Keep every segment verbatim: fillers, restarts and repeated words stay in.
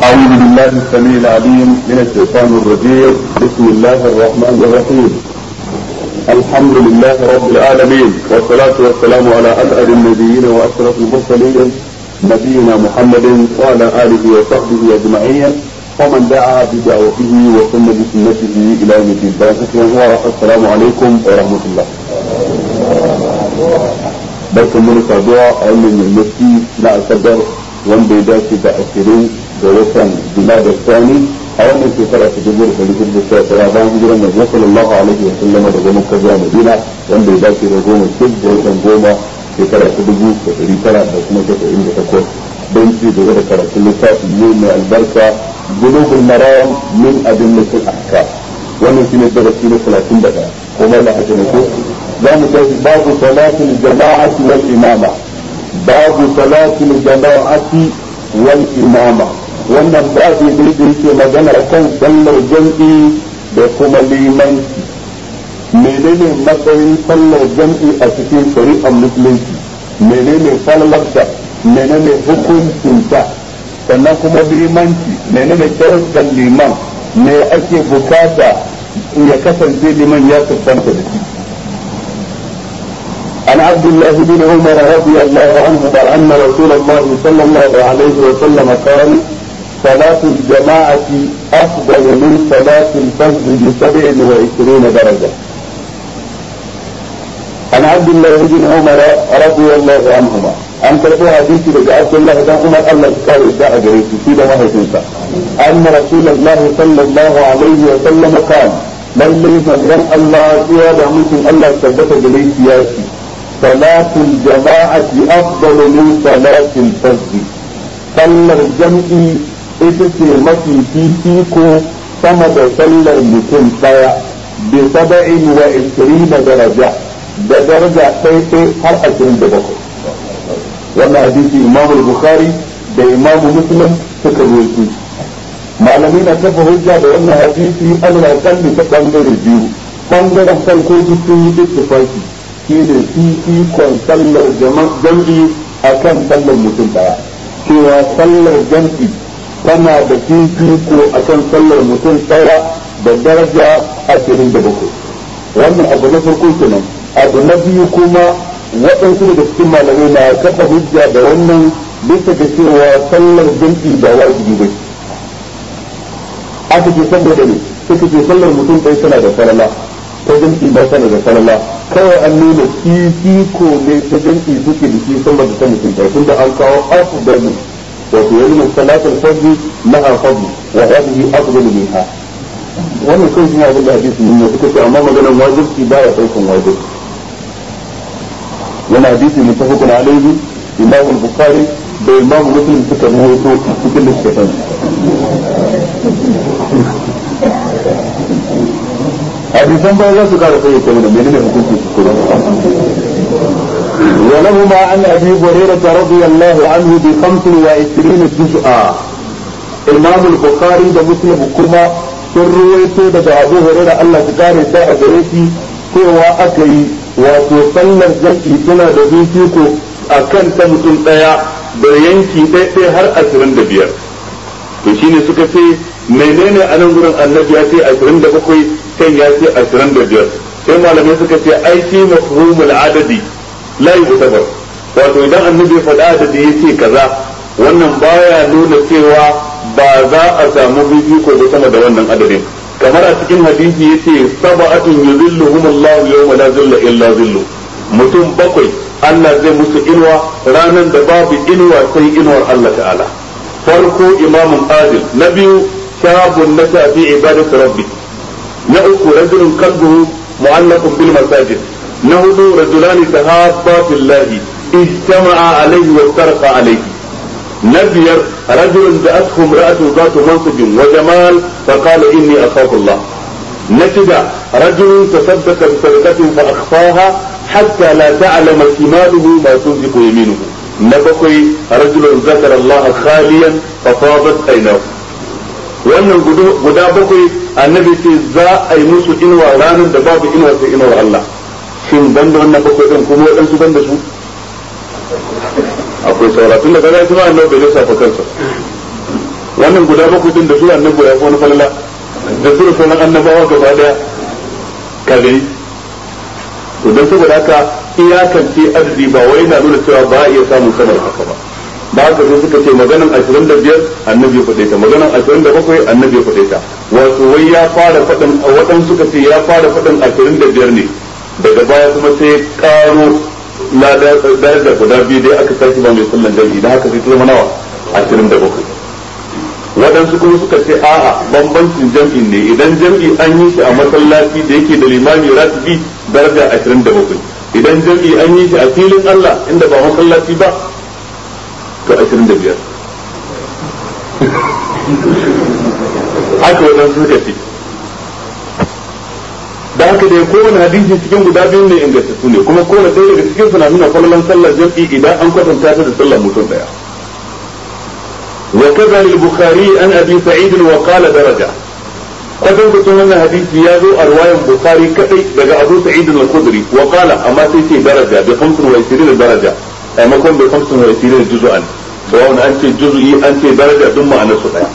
أعوذ بالله السميع العليم من الشيطان الرجيم. بسم الله الرحمن الرحيم. الحمد لله رب العالمين، والصلاة والسلام على أسعد النبيين وأشرف المرسلين نبينا محمد وعلى آله وصحبه أجمعين ومن دعا بدعوته وسن بسنته إلى يوم الدين. السلام عليكم ورحمة الله. barkan mu da saduwa a wannan yammaci na asabar wanda ya dace da ashirin da watan Jumada Sani a wannan shekara ta dubu da ɗari hudu da sha tara bayan hijirar Manzo sallallahu alaihi wa sallam daga Makka zuwa Madina, wanda ya dace da goma shida da watan goma shekara ta dubu da ɗari tara da kuma casa'in da takwas don ci gaba da karatun littafin ne mai albarka Bulughul Maram min Adillatil Ahkam. wannan shine darasi na talatin da ɗaya kuma la haka ne ko za mu tafi babu salatul jama'ati wal imama babu salatul jama'ati wal imama wannan babu da yake magana kan sallar jam'i da kuma limanci. menene matsayin sallar jam'i a cikin shari'ar musulunci, menene falalarta, menene hukuncinta, sannan kuma limanci menene sharuɗan liman, me ake bukata ya kasance liman ya tabbata da shi. عن عبد الله بن عمر رضي الله عنه أن رسول الله صلى الله عليه وسلم قال: صلاة الجماعة أفضل من صلاة الفجر بسبع وعشرين درجة. عن عبد الله بن عمر رضي الله عنهما أن تقول حديث عبد الله بن عمر الله قال إدعى جريسي في دماغ تنسى أن رسول الله صلى الله عليه وسلم قال: من ليس من الله زيادة ممكن الله ثبت جريسي صلاة الجماعة أفضل من صلاة الفجر. صلى الجمع إتسي مكي في فيكو صمد صلى المكين طيع بسبع وعشرين درجة بدرجة تيتي هر عشرين دبقو. وانا حديث إمام البخاري ده إمام مسلم تكرويتي معلمين كفه هجة بأن حديثي أنا أقل تقنجر الجيو قنجر أحسن كوتي في اتفاقي shine fifikon sallar jam'i a kan sallar mutum daya, cewa sallar jam'i tana da fifiko a kan sallar mutum daya da daraja ashirin da bakwai. wannan abu na farko kenan. abu na biyu kuma waɗansu daga cikin malamai na kafa hujja da wannan bisa ga cewa sallar jam'i ba wajibi ba. aka ce saboda ne suka ce sallar mutum ɗaya tana da falala, ta jam'i ba tana da falala, kawai an nuna fifiko ne ta jam'i suke da shi sama da ta mutum ɗaya, tunda an kawo afdalu wato yanzu salatul fajr laha fadl wa hadhihi afdalu minha. wannan kai shine abin da hadisi ne suka ce, amma maganar wajibi ba ya daukan wajibi. wannan hadisi mutafaqun alayhi, Imam al-Bukhari da Imam Muslim suka rawaito cikin littafin. hadisan bayan za su kara sai ta mana menene hukunci su kuma. ولهما عن ابي هريره رضي الله عنه بخمس وعشرين جزءا. امام البخاري ده مسلم كما sun ruwaito daga abu hurairah Allah ta kare ta a gare shi cewa aka yi wato sallar jam'i tana da fifiko a kan ta mutum daya da yanki ɗaya har ashirin da biyar. to shine suka ce menene a nan gurin annabi ya ce ashirin da bakwai kan ya ce ashirin da biyar, sai malamai suka ce ai shi mafhumul adadi la yutabar, wato idan annabi ya faɗa adadi ya ce kaza wannan baya nuna cewa ba za a samu fifiko da sama da wannan adadin. kamar a cikin hadisi yace sab'atun yuzilluhum Allahu yawma la zilla illa zillu, mutum bakwai Allah zai musu inuwa ranan da babu inuwa sai inuwar Allah ta'ala. farko imamun adil, na biyu shabun nasa fi ibadati rabbi, na uku rajulun qalbuhu mu'allaqun bil masajid, na hudu rajulani tahabba fillahi ijtama'a alayhi wa tarqa alayhi, na biyar rajulun da'athu imra'atun zatu mansibin wa jamal fa qala inni akhafu Allah, na shida rajulun tasaddaqa bi sadaqatin fa akhfaha hatta la ta'lama shimaluhu ma tunfiqu yaminuhu, na bakwai rajulun zakara Allah khaliyan fa fadat aynahu. wannan guda bakwai annabi ce za a yi musu inuwa ranar da babu inuwa sai inuwar Allah. shin banda wannan bakwai din kuma waɗansu banda su akwai sauratun da kaga kuma annabi bai lissafa kansa. wannan guda bakwai din da su annabi ya wani falala da su sauran annabawa gaba daya ka gani to dan saboda haka iyakance adadi ba wai na nuna cewa ba a iya samun sama da haka ba ba haka sai suka ce maganan ashirin da biyar annabi ya faɗe ta maganan ashirin da bakwai annabi ya faɗe ta wato wai ya fara faɗin waɗansu suka ce ya fara faɗin ashirin da biyar ne daga baya kuma sai karo na darajar guda biyu dai aka tashi ba mai sallan jami'i da haka sai ta zama nawa ashirin da bakwai waɗansu kuma suka ce a'a bambancin jam'i ne idan jam'i an yi shi a masallaci da yake da limami ratibi daraja ashirin da bakwai idan jam'i an yi shi a filin Allah inda ba masallaci ba to ashirin da biyar haka waɗansu suka ce da haka dai kowane hadisi cikin guda biyu ne ingantattu ne kuma kowane ɗaya daga cikin suna nuna falalan sallar jam'i idan an kwatanta ta da sallar mutum daya وكذا للبخاري عن ابي سعيد وقال درجه قدم كتن wannan hadisi ya zo a riwayar bukhari kadai daga abu sa'id al-khudri wa qala amma sai ce daraja bi khamsin wa ishirin daraja ai makon bi khamsin wa ishirin juz'an sawan an ce juz'i an ce daraja dun ma'anar su daya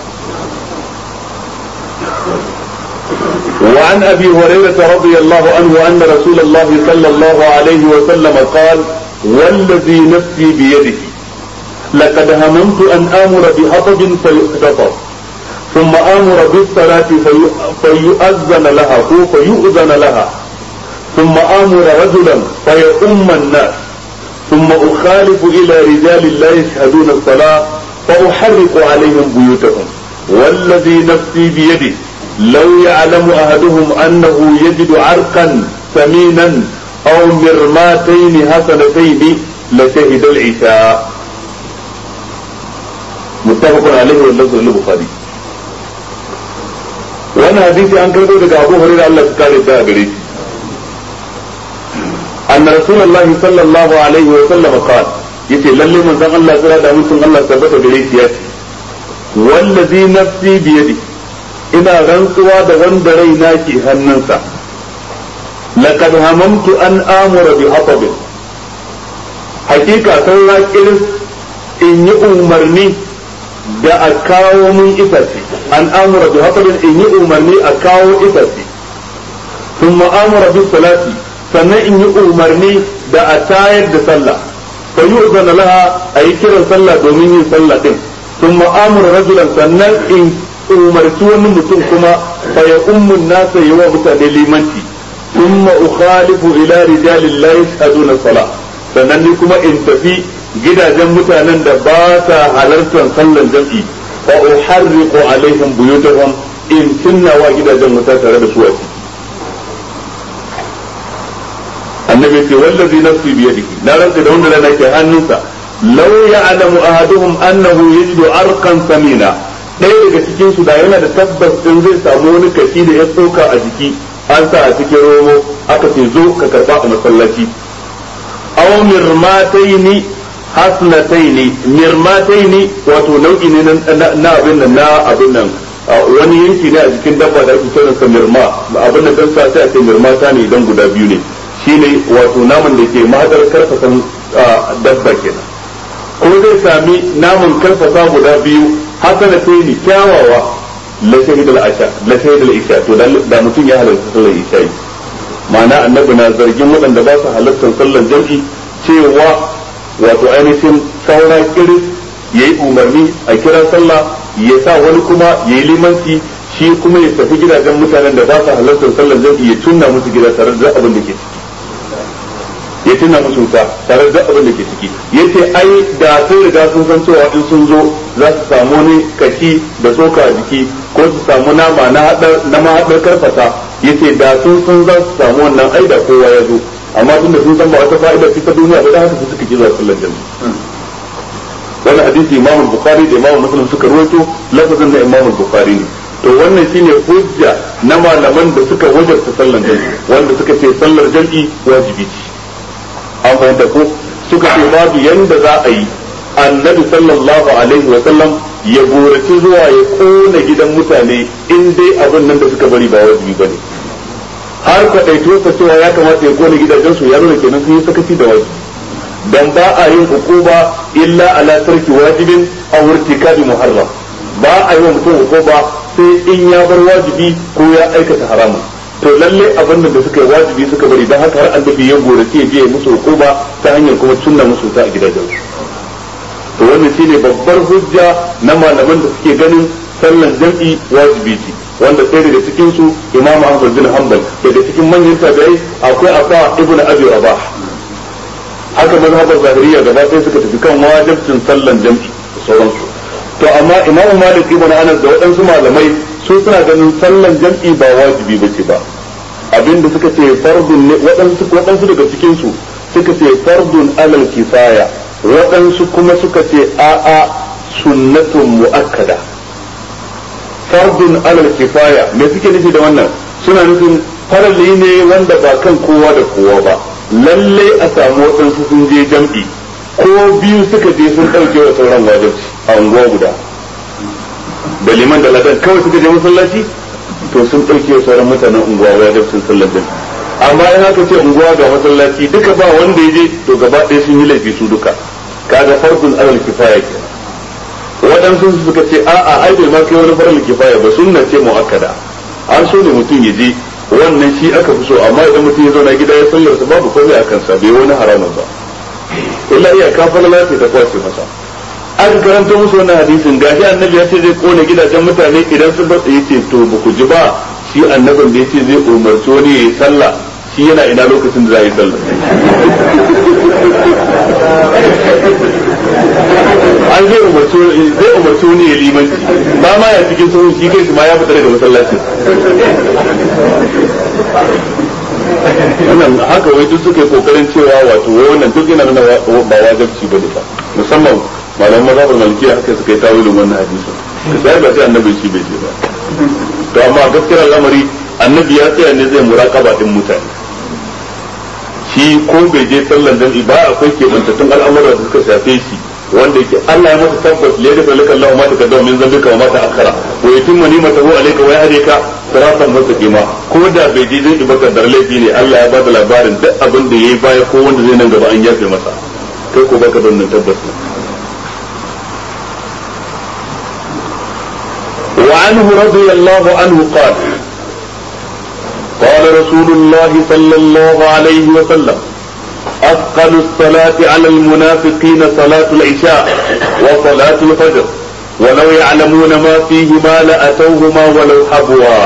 وعن ابي هريره رضي الله عنه ان رسول الله صلى الله عليه وسلم قال والذي نفسي بيده لقد هممت أن آمر بحطب فيحتطب ثم آمر بالصلاة فيؤذن لها فيؤذن لها ثم آمر رجلا فيؤم الناس ثم أخالف إلى رجال لا يشهدون الصلاة فأحرق عليهم بيوتهم والذي نفسي بيده لو يعلم أحدهم أنه يجد عرقا ثمينا أو مرماتين حسنتين لشهد العشاء متفق عليه واللفظ للبخاري وانا حديثي عن كربو دقى ابو هريرة الله تكاري دا قريب ان رسول الله صلى الله عليه وسلم قال يتي للي من ذا الله سرى دا منتم الله ثبت قريب ياتي والذي نفسي بيدي انا غنقوا دا غندري ناكي هننسا لقد هممت ان امر بحطب حقيقة سورة كرس in yi umarni da a kawo mun itace an amura bi hatabin in yi umarni a kawo itace sun ma'amura bi salati sannan in yi umarni da a tayar da sallah fa yi uzana laha a yi kiran sallah domin yin sallah din sun ma'amura rajulan sannan in umarci wani mutum kuma fa ya ummun nasa yi wa mutane limanci sun ma'ukhalifu ila rijalin la yashhaduna salah sannan ni kuma in tafi gidajen mutanen da ba sa halartar sallan jam'i fa uharriqu alaihim buyutahum in tunna wa gidajen wuta tare da su a ciki annabi ce wallazi nafsi bi yadihi na rantsa da wanda rana ke hannunsa law ya'lamu ahaduhum annahu yajidu arqan samina ɗaya daga cikin su da yana da tabbas din zai samu wani kashi da ya tsoka a jiki an sa a cikin romo aka ce zo ka karba a masallaci aw mirmataini hasnataini mirmataini wato nau'i ne na abin nan na abin nan wani yanki ne a jikin dabba da ake kiran sa mirma abin da dan sa sai a ce mirmata ne idan guda biyu ne shine wato naman da ke mahadar karfasan dabba kenan ko zai sami naman karfasa guda biyu hasnataini kyawawa la shahidul asha la shahidul isha to da mutum ya halarta sallar isha ma'ana annabi na zargin waɗanda ba su halartar sallar jam'i cewa wato ainihin saura kiris ya yi umarni a kira sallah ya sa wani kuma ya yi limanci shi kuma ya tafi gidajen mutanen da ba su halartar sallar jam'i ya tunna musu gida tare da abin da ke ciki ya tunna musu wuta tare da abin da ke ciki yace ai da sun riga sun san cewa in sun zo za su samu ne kashi da tsoka a jiki ko su samu nama na hadar na mahadar karfata yace da sun san za su samu wannan ai da kowa ya zo amma tunda sun san ba wata fa'ida ce ta duniya ba da haka su suka ki zuwa sallar jami'a wannan hadisi Imam Bukhari da Imam Muslim suka rawaito lafazin da Imam Bukhari ne to wannan shine hujja na malaman da suka wajabta sallar jami'i wanda suka ce sallar jami'i wajibi ce an fahimta ko suka ce babu yanda za a yi annabi sallallahu alaihi wa sallam ya goraci zuwa ya kona gidan mutane in dai abin nan da suka bari ba wajibi bane har kwadaito sa cewa ya kamata ya kona gidajen su ya nuna kenan sun yi sakaci da wajibi dan ba a yin hukuma illa ala tarki wajibin aw irtikabi muharram ba a yi wa mutum hukuma sai in ya bar wajibi ko ya aikata haramun to lalle abin da suka yi wajibi suka bari dan haka har annabi ya gorace ya je musu hukuma ta hanyar kuma sunna musu ta a gidajen to wannan shine babbar hujja na malaman da suke ganin sallan jam'i wajibi ce wanda sai daga cikin su Imam Ahmad bin Hanbal daga cikin manyan tabi'ai akwai Afa ibn Abi Rabah haka mazhabar Zahiriyya gaba ɗaya suka tafi kan wajibcin sallan jam'i da sauransu to amma Imam Malik ibn Anas da waɗansu malamai su suna ganin sallan jam'i ba wajibi bace ba abinda suka ce fardun ne waɗansu waɗansu daga cikin su suka ce fardun alal kifaya waɗansu kuma suka ce a'a sunnatun mu'akkada fardun alal kifaya me suke nufi da wannan suna nufin farali ne wanda ba kan kowa da kowa ba lalle a samu waɗansu sun je jam'i ko biyu suka je sun ɗauke wa sauran wajibci a unguwa guda da liman da ladan kawai suka je masallaci to sun ɗauke wa sauran mutanen unguwa wajibcin sallar jam'i amma in aka ce unguwa ga masallaci duka ba wanda ya je to gaba ɗaya sun yi laifi su duka kaga fardun alal kifaya ke waɗansu suka ce a'a ai bai ma kai wani faral kifaya ba sunna ce muakkada an so ne mutum ya je wannan shi aka fi so amma idan mutum ya zauna gida ya sallar sa babu komai akan sa bai wani haramun ba illa iya kafala lafiya ta kwace masa aka karanta musu wannan hadisin gashi annabi ya ce zai kone gidajen mutane idan sun bar ya ce to ba ku ji ba shi annabin da ya ce zai umarci wani ya yi sallah shi yana ina lokacin da za a yi sallah an zai umarci zai umarci wani ya limanci ba ma ya cikin sahun shi kai shi ma ya fita daga masallacin wannan haka wai duk suka yi kokarin cewa wato wai wannan duk yana nuna ba wajibci bane ba musamman malaman mazhabar malikiya haka suka yi tawilin wannan hadisi sai ba sai annabi shi bai ce ba to amma gaskiyar al'amari annabi ya tsaya ne zai muraqaba din mutane shi ko bai je sallan dan ba akwai kebantattun al'amura da suka shafe shi wanda yake Allah ya masa tabbas la yadfa laka Allahu ma taqaddama min dhanbika wa ma ta'akhkhara wa yutimmu ni'matahu alayka wa yahdika siratan mustaqima ko da bai je zai baka dar laifi ne Allah ya bada labarin duk abin da yayi baya ko wanda zai nan gaba an yafe masa kai ko baka da wannan tabbas wa anhu radiyallahu anhu qala قال رسول الله صلى الله عليه وسلم أثقل الصلاة على المنافقين صلاة العشاء وصلاة الفجر ولو يعلمون ما فيهما لأتوهما ولو حبوا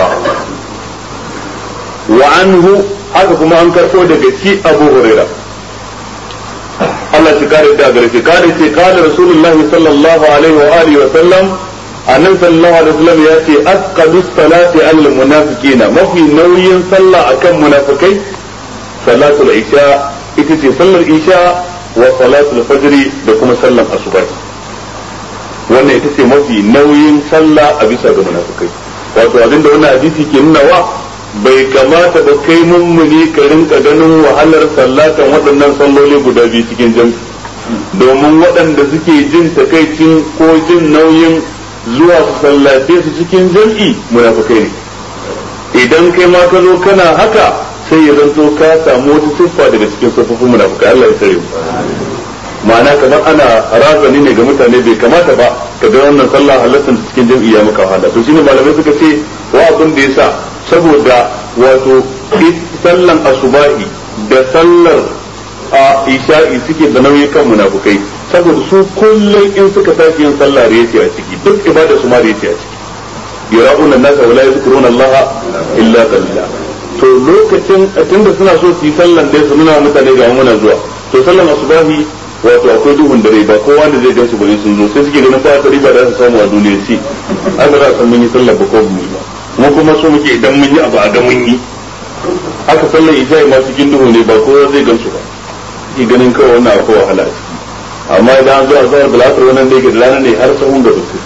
وعنه haka kuma an karɓo daga shi Abu Huraira Allah shi kare da gare shi kare ce kare Rasulullahi sallallahu alaihi wa alihi wa sallam annabi sallallahu alaihi wasallam ya ce asqalus salati al munafiqina mafi nauyin sallah akan munafikai salatul isha ita ce sallar isha wa salatul fajr da kuma sallar asuba wannan ita ce mafi nauyin sallah a bisa ga munafikai wato abinda wannan hadisi ke nuna wa bai kamata ba kai mummuni ka rinka ganin wahalar sallatan waɗannan salloli guda biyu cikin jami'i domin waɗanda suke jin takaicin ko jin nauyin zuwa su sallace su cikin jam'i munafikai ne idan kai ma ka zo kana haka sai ya zanto ka samu wata siffa daga cikin siffofin munafikai Allah ya tsare mu ma'ana kamar ana razani ne ga mutane bai kamata ba ka ga wannan sallah halatta cikin jam'i ya maka wahala to shine malamai suka ce wa abin da yasa saboda wato sallan asubahi da sallar a isha'i suke da nauyi kan munafikai saboda su kullum in suka tashi yin sallah riya ce a ciki duk ibada su ma riya ce a ciki yara'una nasa wala yadhkuruna Allah illa qalila to lokacin tunda suna so su yi sallan dai su nuna mutane ga muna zuwa to sallan asubahi wato akwai duhun dare ba kowa da zai gansu bane sun zo sai suke ganin fa ta riba da su samu a duniya ce an za san mun yi sallar ba ko mu ba mu kuma so muke idan mun yi abu a ga mun yi haka sallar isha'i ma cikin duhu ne ba kowa zai gansu ba ki ganin kawai wannan akwai wahala ce amma idan an zo a zuwa da latar wannan da yake da rana ne har sahun da su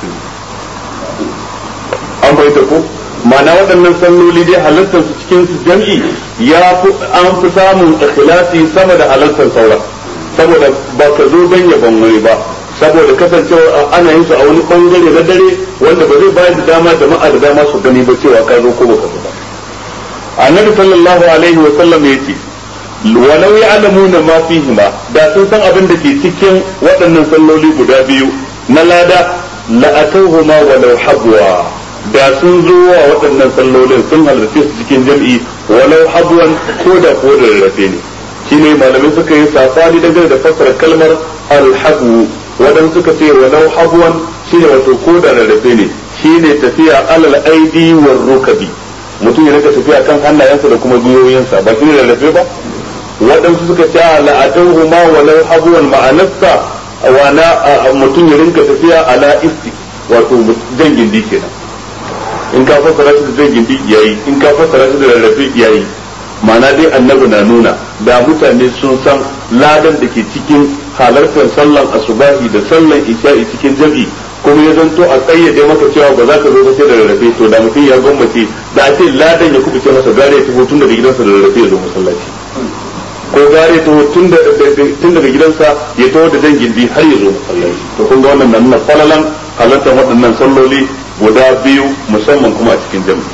an bai ta ko ma'ana waɗannan salloli dai halartar su cikin su jam'i ya fi an fi samun ikhlasi sama da halartar saura saboda ba ka zo don yabon wani ba saboda kasancewa ana yin su a wani bangare na dare wanda ba zai bayar da dama jama'a da dama su gani ba cewa ka zo ko ba ka zo ba annabi sallallahu alaihi wa sallam ya ce walau ya'lamuna ma fihima da sun san abin da ke cikin waɗannan salloli guda biyu na lada la'atawhuma walau habwa da sun zo wa waɗannan sallolin sun halarci su cikin jam'i walau habwan ko da ko da rarrafe ne shine malamai suka yi safari dangane da fassara kalmar alhabu wadan suka ce walau habwan shine wato ko da rarrafe ne shine tafiya alal aidi war rukabi mutum ya rika tafiya kan hannayensa da kuma gwiwoyinsa ba shine rarrafe ba waɗansu suka ce la'atuhu ma walau habwan ma'anarsa wana mutum ya rinka tafiya ala isti wato jan gindi kenan in ka fassara shi da jan gindi yayi in ka fassara shi da rarrafe yayi ma'ana dai annabi na nuna da mutane sun san ladan da ke cikin halartar sallan asubahi da sallan isha'i cikin jam'i kuma ya zanto a tsayyade maka cewa ba za ka zo ba sai da rarrafe to da mutum ya gwammace da a ce ladan ya kubuce masa gare ya tafi tun daga gidansa da rarrafe ya zo masallaci ko gare ya tafi tun daga gidansa ya taho da jan gindi har ya zo masallaci to kun ga wannan na nuna falalan halartar waɗannan salloli guda biyu musamman kuma a cikin jam'i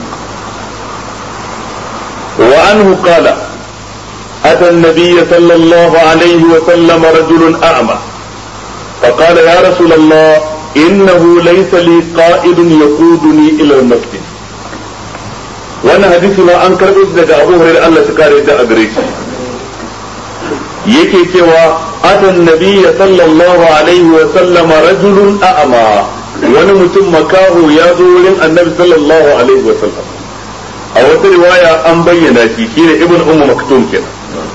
وعنه قال أتى النبي صلى الله عليه وسلم رجل أعمى فقال يا رسول الله إنه ليس لي قائد يقودني إلى المسجد وأنا حديثنا أنكر إذا أبو هريرة الله سكاري جاء بريش يكي سوى أتى النبي صلى الله عليه وسلم رجل أعمى ونمتم مكاه يزور النبي صلى الله عليه وسلم a wata riwaya an bayyana shi shine ibn ummu maktum kenan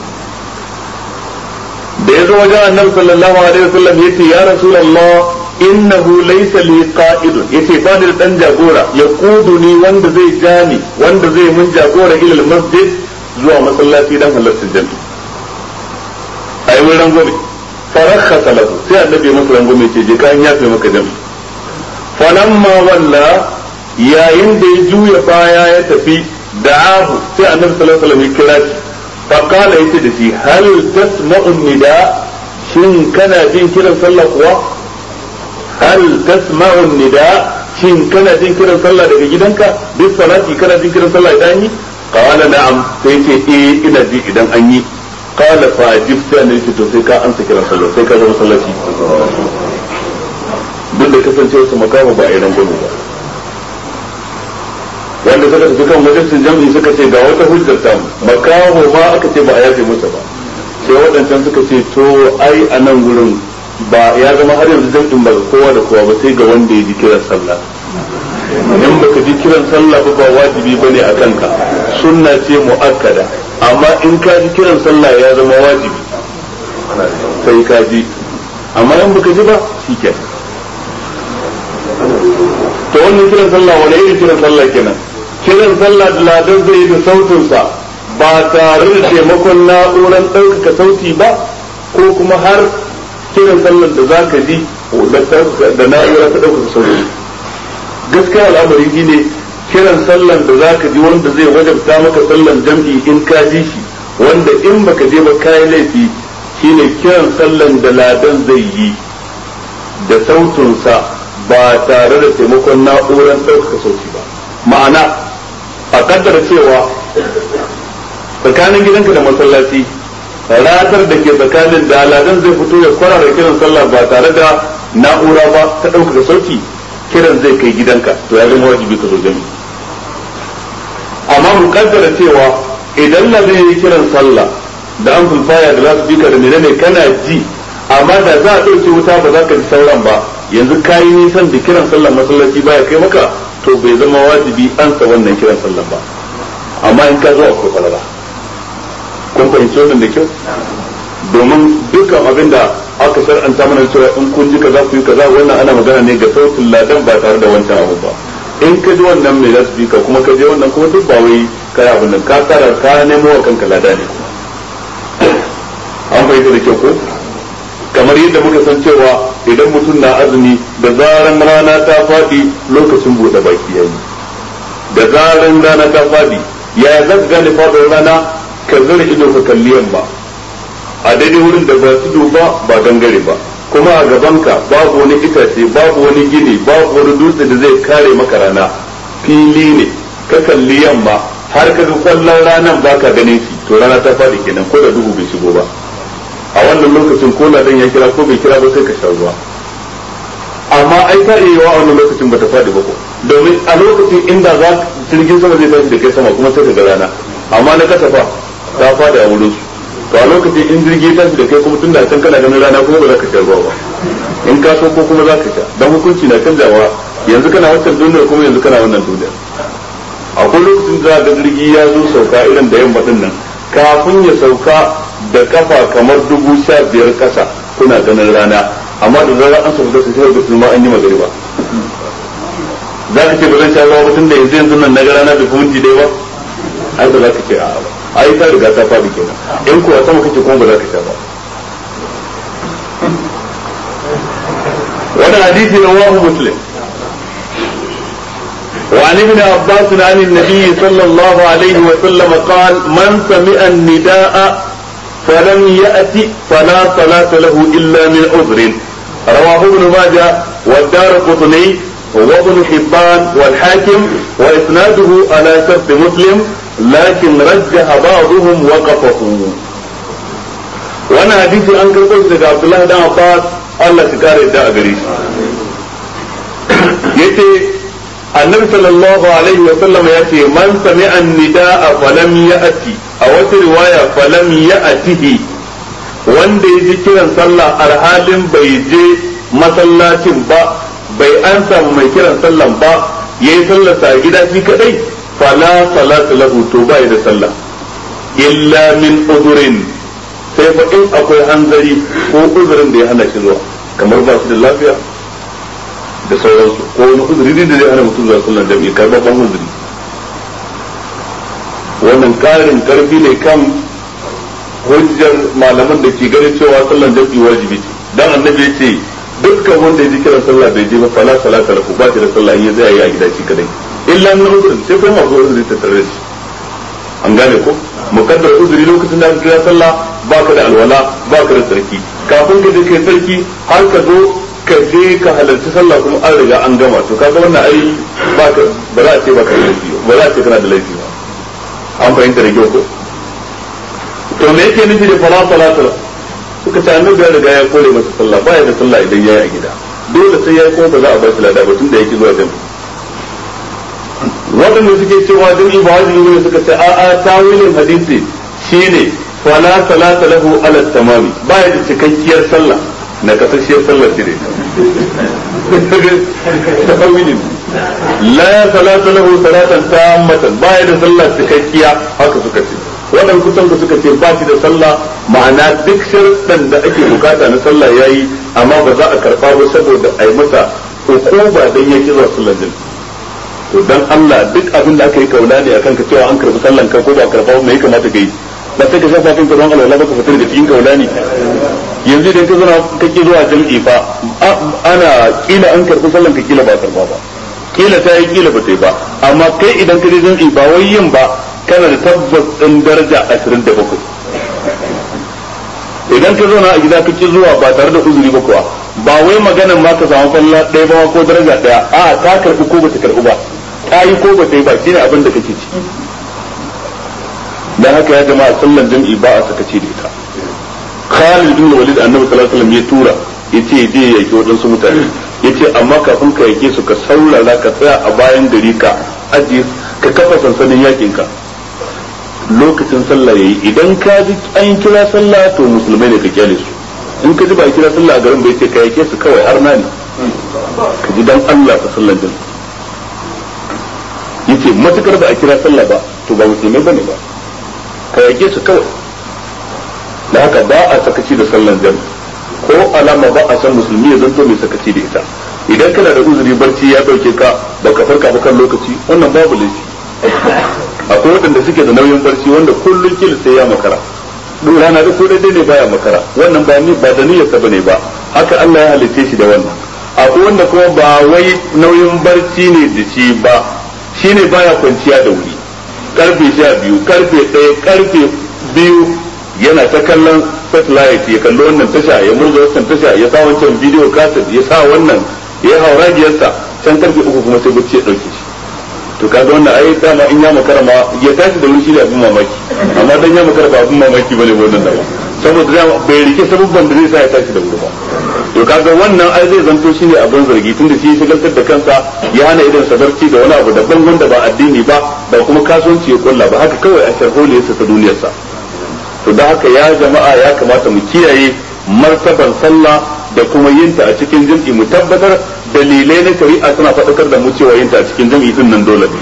da yazo wajen annabi sallallahu alaihi wasallam yace ya rasulullah innahu laysa li qa'id yace ba ni da dan jagora ya kuduni wanda zai jani wanda zai mun jagora ila masjid zuwa masallaci dan halartar jami'i ai mun rangobe farakhasa lahu sai annabi masa rangobe ce je kan yafe maka jami'i falamma walla yayin da ya juya baya ya tafi da'ahu sai annabi sallallahu alaihi wasallam ya kira shi fa qala yace da shi hal tasma'u nida shin kana jin kiran sallah kuwa hal tasma'u nida shin kana jin kiran sallah daga gidanka bis salati kana jin kiran sallah idan yi qala na'am sai ce eh ina ji idan an yi qala fa ajib sai ne to sai ka amsa kiran sallah sai ka zama sallaci duk da kasancewa su makama ba idan gudu ba wanda suka tafi kan majalisin jam'i suka ce ga wata hujjar ta makaho ma aka ce ba a yafe masa ba sai waɗancan suka ce to ai a nan gurin ba ya zama har yanzu jam'in ba ga kowa da kowa ba sai ga wanda ya ji kiran sallah in baka ji kiran sallah ba ba wajibi bane a kanka sunna ce mu'akkada amma in ka ji kiran sallah ya zama wajibi sai ka ji amma in baka ji ba shikenan to wannan kiran sallah wani irin kiran sallah kenan kiran sallah da ladan zai yi da sautinsa ba tare da taimakon na'urar ɗaukaka sauti ba ko kuma har kiran sallar da za ka ji da na'urar ta ɗaukaka sauti gaskiya al'amari shi ne kiran sallar da za ka ji wanda zai wajabta maka sallar jam'i in ka ji shi wanda in baka je ba kayan laifi shine kiran sallar da ladan zai yi da sautinsa ba tare da taimakon na'urar ɗaukaka sauti ba ma'ana a kaddara cewa tsakanin gidanka da masallaci ratar da ke tsakanin da aladan zai fito ya kwarara kiran sallah ba tare da na'ura ba ta ɗaukaka sauti kiran zai kai gidanka to ya zama wajibi ka zo jami'i amma mu kaddara cewa idan la zai yi kiran sallah da an fulfaya da lasbika da menene kana ji amma da za a ɗauke wuta ba za ka ji sauran ba yanzu kayi nisan da kiran sallah masallaci baya kai maka to bai zama wajibi an sa wannan kiran sallah ba amma in ka zo akwai falala kun fahimci wannan da kyau domin dukkan abin da aka shar'anta mana cewa in kun ji kaza ku yi kaza wannan ana magana ne ga sautin ladan ba tare da wancan abu ba in ka ji wannan mai lasbika kuma ka je wannan kuma duk ba wai kai abin nan ka tsara ka nemo wa kanka lada ne kuma an fahimta da kyau ko kamar yadda muka san cewa idan mutum na azumi da zaran rana ta faɗi lokacin buɗe baki yayi da zaran rana ta faɗi ya za ka gane faɗin rana ka zara ido ka kalli yamma a daidai wurin da ba tudu ba ba dangare ba kuma a gabanka babu wani itace babu wani gini babu wani dutse da zai kare maka rana fili ne ka kalli yamma har ka ga kwallon ranar ba ka ganin shi to rana ta faɗi kenan ko da duhu bai shigo ba a wannan lokacin ko ladan ya kira ko bai kira ba sai ka sha ruwa amma ai ta iya yawa a wannan lokacin ba ta faɗi ba ko domin a lokacin inda za jirgin sama zai tashi da kai sama kuma sai ka ga rana amma na kasa fa ta faɗi a wurin su to a lokacin in jirgi ya tashi da kai kuma tunda can kana ganin rana kuma ba za ka sha ruwa ba in ka so ko kuma za ka sha dan hukunci na canjawa yanzu kana wancan duniyar kuma yanzu kana wannan duniyar akwai lokacin da ga jirgi ya zo sauka irin da yamma din nan kafin ya sauka da kafa kamar dubu sha biyar kasa kuna ganin rana amma da zarar an sauka sai sai ga ma an yi magariba za ka ce ba zan sha ruwa ba tun da yanzu yanzu nan na ga rana bai fi minti dai ba ai ba za ka ce a'a ba ai ta riga ta faɗi kenan in kuwa sama kake kuma ba za ka sha ba wannan hadisi rawahu muslim وعن ابن عباس عن النبي صلى الله عليه وسلم قال من سمع النداء فلم يأت فلا صلاة له إلا من عذر رواه ابن ماجه والدارقطني وابن حبان والحاكم وإسناده على شرط مسلم لكن رجح بعضهم وقفه. وانا حديث أنكر قلت عبد الله بن عباس الله تكاري الداء قريش يتي النبي صلى الله عليه وسلم يأتي من سمع النداء فلم يأتي أو رواية فلم يأته wanda ya ji kiran sallah alhalin bai je masallacin ba bai an samu mai kiran sallan ba yayi sallar sa gida shi kadai fala salatu lahu to bai da sallah illa min udurin sai fa in akwai hanzari ko uzurin da ya hana shi zuwa kamar ba shi da lafiya da sauransu ko wani uzuri da zai hana mutum zuwa sallar jami'i kai babban uzuri wannan karin karfi ne kan hujjar malaman da ke ganin cewa sallar jami'i wajibi ce dan annabi ya ce dukkan wanda ya ji kiran sallah bai je ba fala salata lahu ba shi da sallah in ya zai yi a gida shi kadai illa min uzuri sai kuma akwai uzuri ta tare shi an gane ko mukaddar uzuri lokacin da kira sallah baka da alwala baka da sarki kafin ka je kai sarki har ka zo ka je ka halarci sallah kuma an riga an gama to kaga wannan ai ba ka ba za a ce baka da laifi ba za a ce kana da laifi ba an fahimta da kyau ko to me yake nufi da fala salata suka ce annabi ya riga ya kore masa sallah baya da sallah idan yayi a gida dole sai yayi ko ba za a bar shi lada ba tunda yake zuwa jami'i waɗanda suke cewa jami'i ba wajibi ne suka ce a a tawilin hadisi shine fala salata lahu ala tamami baya da cikakkiyar sallah na kasashiyar sallar shi ne tawilin la salata lahu salatan tammatan baya da sallah cikakkiya haka suka ce waɗanda kusan ku suka ce ba shi da sallah ma'ana duk sharuɗan da ake bukata na sallah yayi amma ba za a karɓa ba saboda a yi masa hukuma dan yake zuwa sallar jami'i to dan Allah duk abin da aka yi kaula ne akan ka cewa an karɓi sallan ka ko ba karɓa ba me ya kamata ka yi ba sai ka shafa kan ka don Allah ba ka fitar da cikin kaula ne yanzu idan ka zana kake zuwa jami'i fa ana kila an karɓi sallan ka kila ba karɓa ba kila ta yi kila ba ta yi ba amma kai idan ka je jami'i ba wai yin ba kana da tabbas ɗin daraja ashirin da bakwai idan ka zauna a gida kake zuwa ba tare da uzuri ba kuwa ba wai maganan ma ka samu falla ɗaya ba ko daraja ɗaya a ta karɓi ko ba ta karɓi ba ta yi ko ba ta yi ba shine abin da kake ciki dan haka ya jama'a sallan jam'i ba a sakaci da ita Khalid ibn Walid annabi sallallahu alaihi wasallam ya tura yace je ya yake wadansu mutane yace amma kafin ka yake su ka saurara ka tsaya a bayan gari ka aje ka kafa sansanin yakin ka lokacin sallah yayi idan ka ji an kira sallah to musulmai ne ka kyale su in ka ji ba kira sallah a garin bai ce ka yake su kawai har nani ka ji dan Allah ka sallan din yace matukar da a kira sallah ba to ba musulmai bane ba ka yake su kawai da haka ba a sakaci da sallan jami ko alama ba a san musulmi ya zanto mai sakaci da ita idan kana da uzuri barci ya dauke ka baka farka ba kan lokaci wannan babu laifi akwai waɗanda suke da nauyin barci wanda kullun kila sai ya makara duk rana da ko daidai ne baya makara wannan ba ni ba da niyyar sa bane ba haka Allah ya halice shi da wannan akwai wanda kuma ba wai nauyin barci ne da shi ba shine baya kwanciya da wuri karfe sha biyu karfe ɗaya karfe biyu yana ta kallon satellite ya kalli wannan tasha ya murza wannan tasha ya sa wancan video cassette ya sa wannan ya haura giyarsa can karfe uku kuma sai bacci ya dauke shi to kaga wannan ai dama in ya makara ma ya tashi da wuri shi da abin mamaki amma dan ya makara ba abin mamaki bane wannan da ba saboda bai rike sabubban da zai sa ya tashi da wuri ba to kaga wannan ai zai zanto shine abin zargi tunda shi ya shigaltar da kansa ya hana idan sadarci da wani abu daban wanda ba addini ba ba kuma kasuwanci ya kulla ba haka kawai a sharholiyarsa ta duniyarsa to da haka ya jama'a ya kamata mu kiyaye martaban sallah da kuma yinta a cikin jam'i mu tabbatar dalilai na shari'a suna faɗakar da mu cewa yinta a cikin jam'i din nan dole ne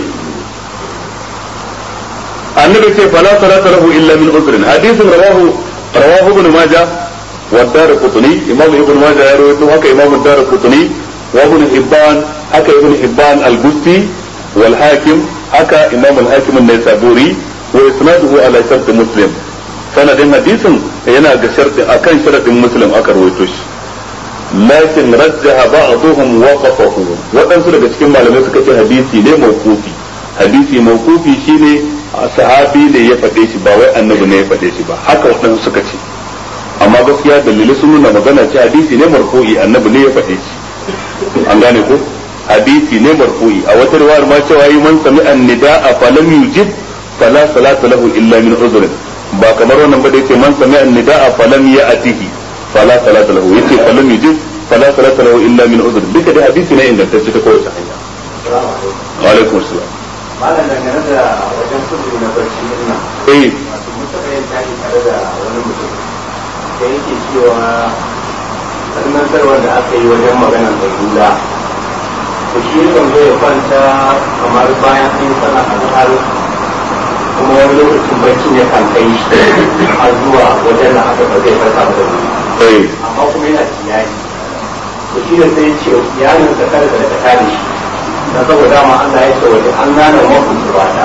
annabi ce fala salata lahu illa min uzrin hadithun rawahu rawahu ibn majah wa ad-darqutni imam ibn majah ya rawaito haka imam ad-darqutni wa ibn hibban haka ibn hibban al-busti wal hakim haka imam al-hakim an-naisaburi wa isnaduhu ala shart muslim sanadin hadisin yana ga shartin akan sharadin muslim aka rawaito shi lakin rajjaha ba'dhum waqafahu wadansu daga cikin malamai suka ce hadisi ne mawqufi hadisi mawqufi shine sahabi ne ya fade shi ba wai annabi ne ya fade shi ba haka wadansu suka ce amma gaskiya dalilai sun nuna magana ce hadisi ne marfu'i annabi ne ya fade shi an gane ko hadisi ne marfu'i a wata riwayar ma cewa yi man sami'a nidaa falam yujib fala salata lahu illa min uzrin ba kamar wannan ba da yake man sami'a nidaa falam ya'tihi fala salata lahu yace falam yujib fala salata lahu illa min uzr duka da hadisi ne ingantacce ta kowace hanya wa alaikum assalam malam dangane da wajen kudu na barci din nan eh wato mutaka yin tashi tare da wani mutum da yake cewa sanarwar da aka yi wajen maganar da hula to shi yakan zo ya kwanta kamar bayan an yi sana a kuma wani lokacin barcin ya kan kai har zuwa wajen da aka ba zai farka da wuri amma kuma yana iyali to shi da sai ce iyalin sa kada da ta kare shi dan saboda ma Allah ya ce waje an nana mafi turwata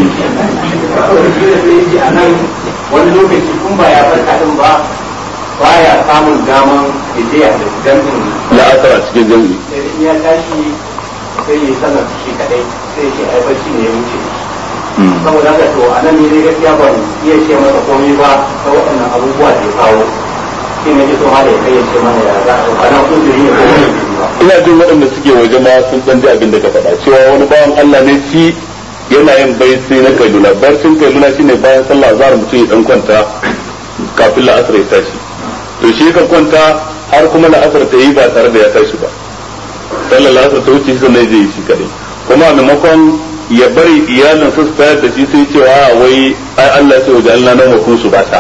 saboda shi da sai ce anan wani lokaci kun ba ya farka din ba baya samun daman ya da jami'in la'asar a cikin jami'i sai in ya tashi sai ya sanar shi kadai sai ya ai bacci ne ya wuce saboda haka to anan ne dai gaskiya ban iya ce masa komai ba ta waɗannan abubuwa da ya kawo shi ne so ma da ya kai ya ce mana ya za a nan kuzuri ne ko ina jin waɗanda suke waje ma sun san ji abin da ka faɗa cewa wani bawan Allah ne shi yana yin baiti na kailula barcin kailula shine bayan sallah azhar mutum ya dan kwanta kafin la'asar ya tashi to shi kan kwanta har kuma la'asar ta yi ba tare da ya tashi ba sallar la'asar ta wuce shi sannan zai yi shi kadai kuma a maimakon ya bari iyalin su tayar da shi sai cewa wai ai Allah sai waje Allah nan hukun su ba ta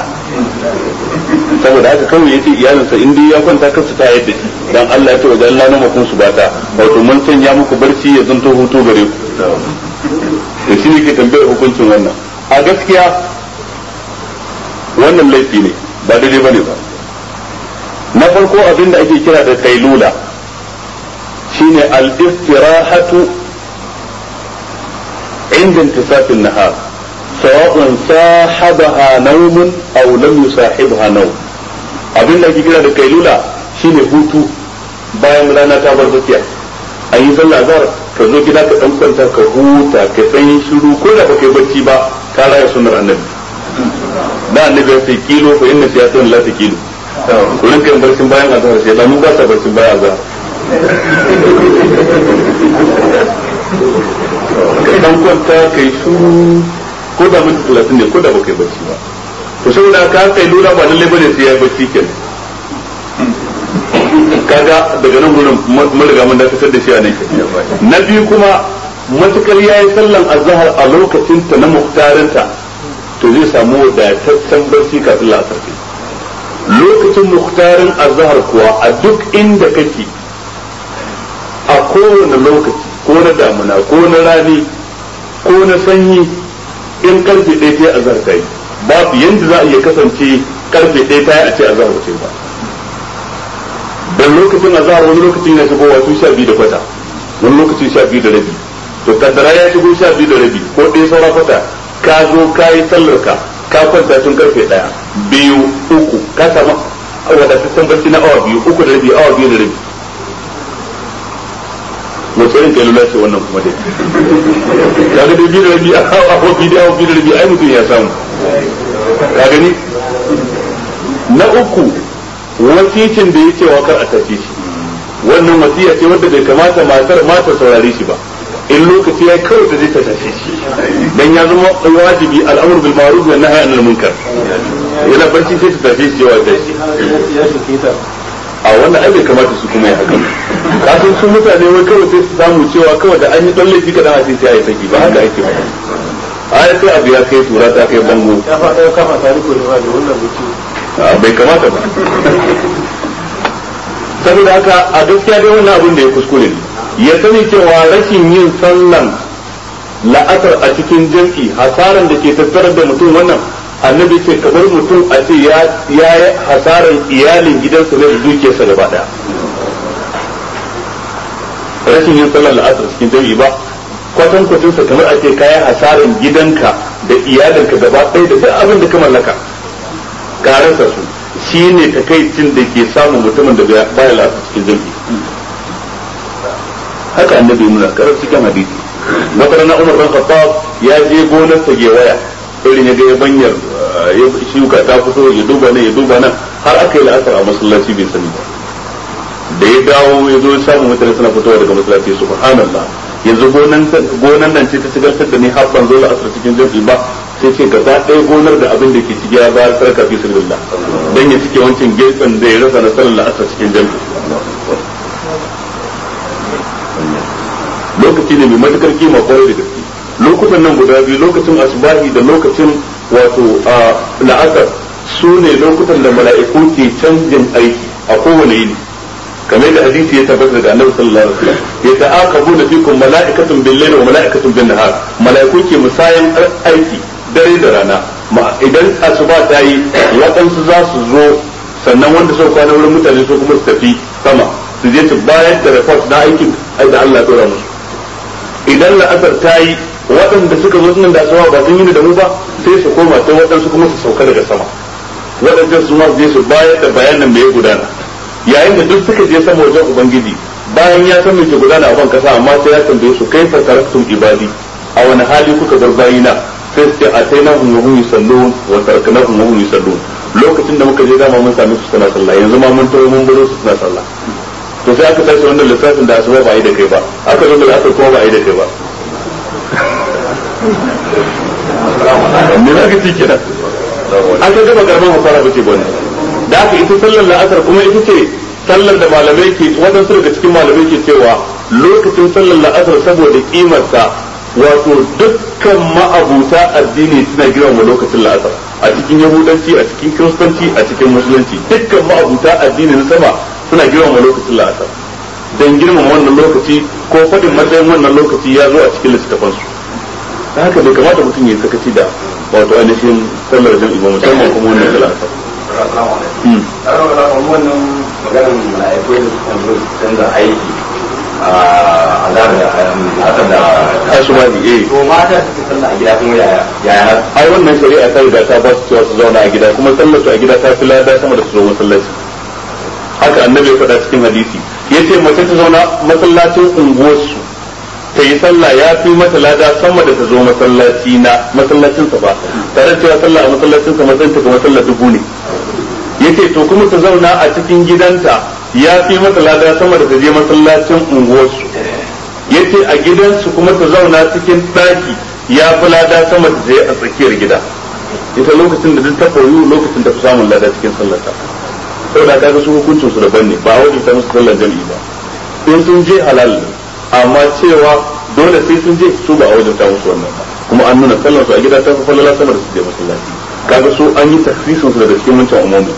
saboda haka kawai yace iyalinsa in dai ya kwanta kansu ta yadda shi dan Allah ya ce waje Allah nan hukun su ba ta wato mun sanya muku barci ya zanto hutu gare ku da shi ne ke tambayar hukuncin wannan a gaskiya wannan laifi ne ba daidai bane ba na farko abin da ake kira da kailula shine al-istirahatu عند انتصاف النهار سواء صاحبها نوم او لم يصاحبها نوم abin da ake kira da kailula shine hutu bayan rana ta bar tsakiya an yi sallah azhar ka zo gida ka dan kwanta ka huta ka san shiru ko da baka yi bacci ba ka raya sunnar annabi da annabi ya ce kilo fa inna siyatan la takilo ku rinka yin barcin bayan azhar sai lamu ba sa barcin bayan azhar kai dan kwanta kai shuru ko da minti talatin ne ko da baka yi bacci ba to saboda ka kai lura ba lallai bane sai ya yi bacci kenan kaga daga nan gurin mun riga mun dakatar da shi a nan na biyu kuma matukar yayi sallan azhar a lokacin ta na muhtarinta to zai samu wadataccen barci kafin la'asar lokacin muhtarin azhar kuwa a duk inda kake a kowane lokaci ko na damuna ko na rani ko na sanyi in karfe ɗaya ta yi azhar ta yi babu yadda za a iya kasance karfe ɗaya ta yi a ce azhar ba ce ba dan lokacin azhar wani lokacin yana shigo wato sha biyu da kwata wani lokacin sha biyu da rabi to kaddara ya shigo sha biyu da rabi ko ɗaya saura kwata ka zo ka yi sallar ka ka kwanta tun karfe ɗaya biyu uku ka samu wadataccen barci na awa biyu uku da rabi awa biyu da rabi wace irin kailula ce wannan kuma dai kaga dai biyu da rabi awa biyu da awa biyu da rabi ai mutum ya samu ka gani na uku wasicin da ya ce wa kar a tafi shi wannan wasiya ce wadda bai kamata matar mata saurare shi ba in lokaci ya kawai da zai ta tafi shi dan ya zama wajibi al'amur bil ma'ruf wa nahy anil munkar yana barci sai ta tafi cewa ta a wannan ai bai kamata su kuma ya haka kafin su mutane wai kawai sai su samu cewa kawai da an yi dan laifi kadan a sai sai ai saki ba haka ake ba ai sai abu ya kai tura ta kai bango ya fa kai kafa tarihi ne ba da wannan mutum bai kamata ba saboda haka a gaskiya dai wannan abin da ya kuskure ne ya sani cewa rashin yin sallan la'asar a cikin jam'i hasaran da ke tattare da mutum wannan annabi ce kamar mutum a ce ya yi hasaran iyalin gidansa ne da dukiyarsa gaba daya rashin yin sallan la'asar cikin jam'i ba kwatan kwatinsa kamar a ce kayan hasaran gidanka da iyalinka gaba ɗaya da duk abin da ka mallaka karasa su shi ne takaicin da ke samun mutumin da baya la'asar cikin jam'i haka annabi nuna karar cikin hadisi wata rana Umar bin Khattab ya je gonar sa gewaya irin ya ga yabanyar ya shuka ta fito ya duba nan ya duba nan har aka yi la'asar a masallaci bai sani ba da ya dawo ya zo samu mutane suna fitowa daga masallaci subhanallah yanzu gonan gonan nan ce ta shigartar da ni har ban zo la'asar cikin jami'i ba sai ce gaba ɗaya gonar da abin da ke ciki ya bayar sarka fi sabilillah dan ya cike wancan gefen da ya rasa na sallar la'asar cikin jami'i lokaci ne mai matukar kima kwarai da gaske lokutan nan guda biyu lokacin asbahi da lokacin wato la'asar su ne lokutan da mala'iku ke canjin aiki a kowane yini kamar da hadisi ya tabbata daga annabi sallallahu alaihi wasallam ya ta'aqabuna fikum mala'ikatun bil-layli wa mala'ikatun bin-nahar mala'iku ke musayan aiki dare da rana idan asuba ta yi waɗansu za su zo sannan wanda suka kwana wurin mutane su kuma su tafi sama su je su bayar da report na aikin da Allah ya dora musu idan la'asar ta yi waɗanda suka zo nan da asuba ba sun yi da mu ba sai su koma sai waɗansu kuma su sauka daga sama waɗancan su ma su je su bayar da bayanan da ya gudana yayin da duk suka je sama wajen ubangiji bayan ya san me ke gudana a ban kasa amma sai ya tambaye su kaifa taraktum ibadi a wani hali kuka bar bayina sai su ce atainahum wa hum yusallun wa taraknahum wa hum yusallun lokacin da muka je dama mun same su suna sallah yanzu ma mun tawo mun baro su suna sallah to sai aka tashi wannan lissafin da asuba ba yi da kai ba aka zo da aka kuma ba yi da kai ba me za ka ci kenan an ka gaba garban hasara ba ce ba da aka ita sallar la'asar kuma ita ce sallar da malamai ke waɗansu daga cikin malamai ke cewa lokacin sallar la'asar saboda kimarsa wato dukkan ma'abuta addini suna girmama lokacin la'asar a cikin yahudanci a cikin kiristanci a cikin musulunci dukkan ma'abuta addini na sama suna girmama lokacin la'asar don girmama wannan lokaci ko faɗin matsayin wannan lokaci ya zo a cikin littattafansu da haka bai kamata mutum ya sakaci da wato ainihin sallar jam'i ba musamman kuma wannan da la'asar wannan maganar mala'iku da suka zo canza aiki a zara da asubahi eh to mata su sallah a gida kuma yaya yaya ai wannan shari'a ta riga ta ba su cewa su zauna a gida kuma sallar su a gida ta fi lada sama da su zo masallaci haka annabi ya faɗa cikin hadisi yace mace ta zauna masallacin unguwarsu ta yi sallah ya fi mata lada sama da ta zo masallaci na masallacin sa ba tare da cewa sallah a masallacin sa matsayin ta kamar sallar dubu ne yace to kuma ta zauna a cikin gidanta ya fi mata lada sama da ta je masallacin unguwarsu yace a gidansu kuma ta zauna cikin ɗaki ya fi lada sama da je a tsakiyar gida ita lokacin da duk ta koyu lokacin da fi samun lada cikin sallarta saboda kaga su hukuncin su daban ne ba wajen ta musu sallar jami'i ba in sun je halal ne amma cewa dole sai sun je su ba a wajen ta musu wannan ba kuma an nuna sallar su a gida ta fi falala sama da su je masallaci kaga su an yi tafsirin su daga cikin wancan umumi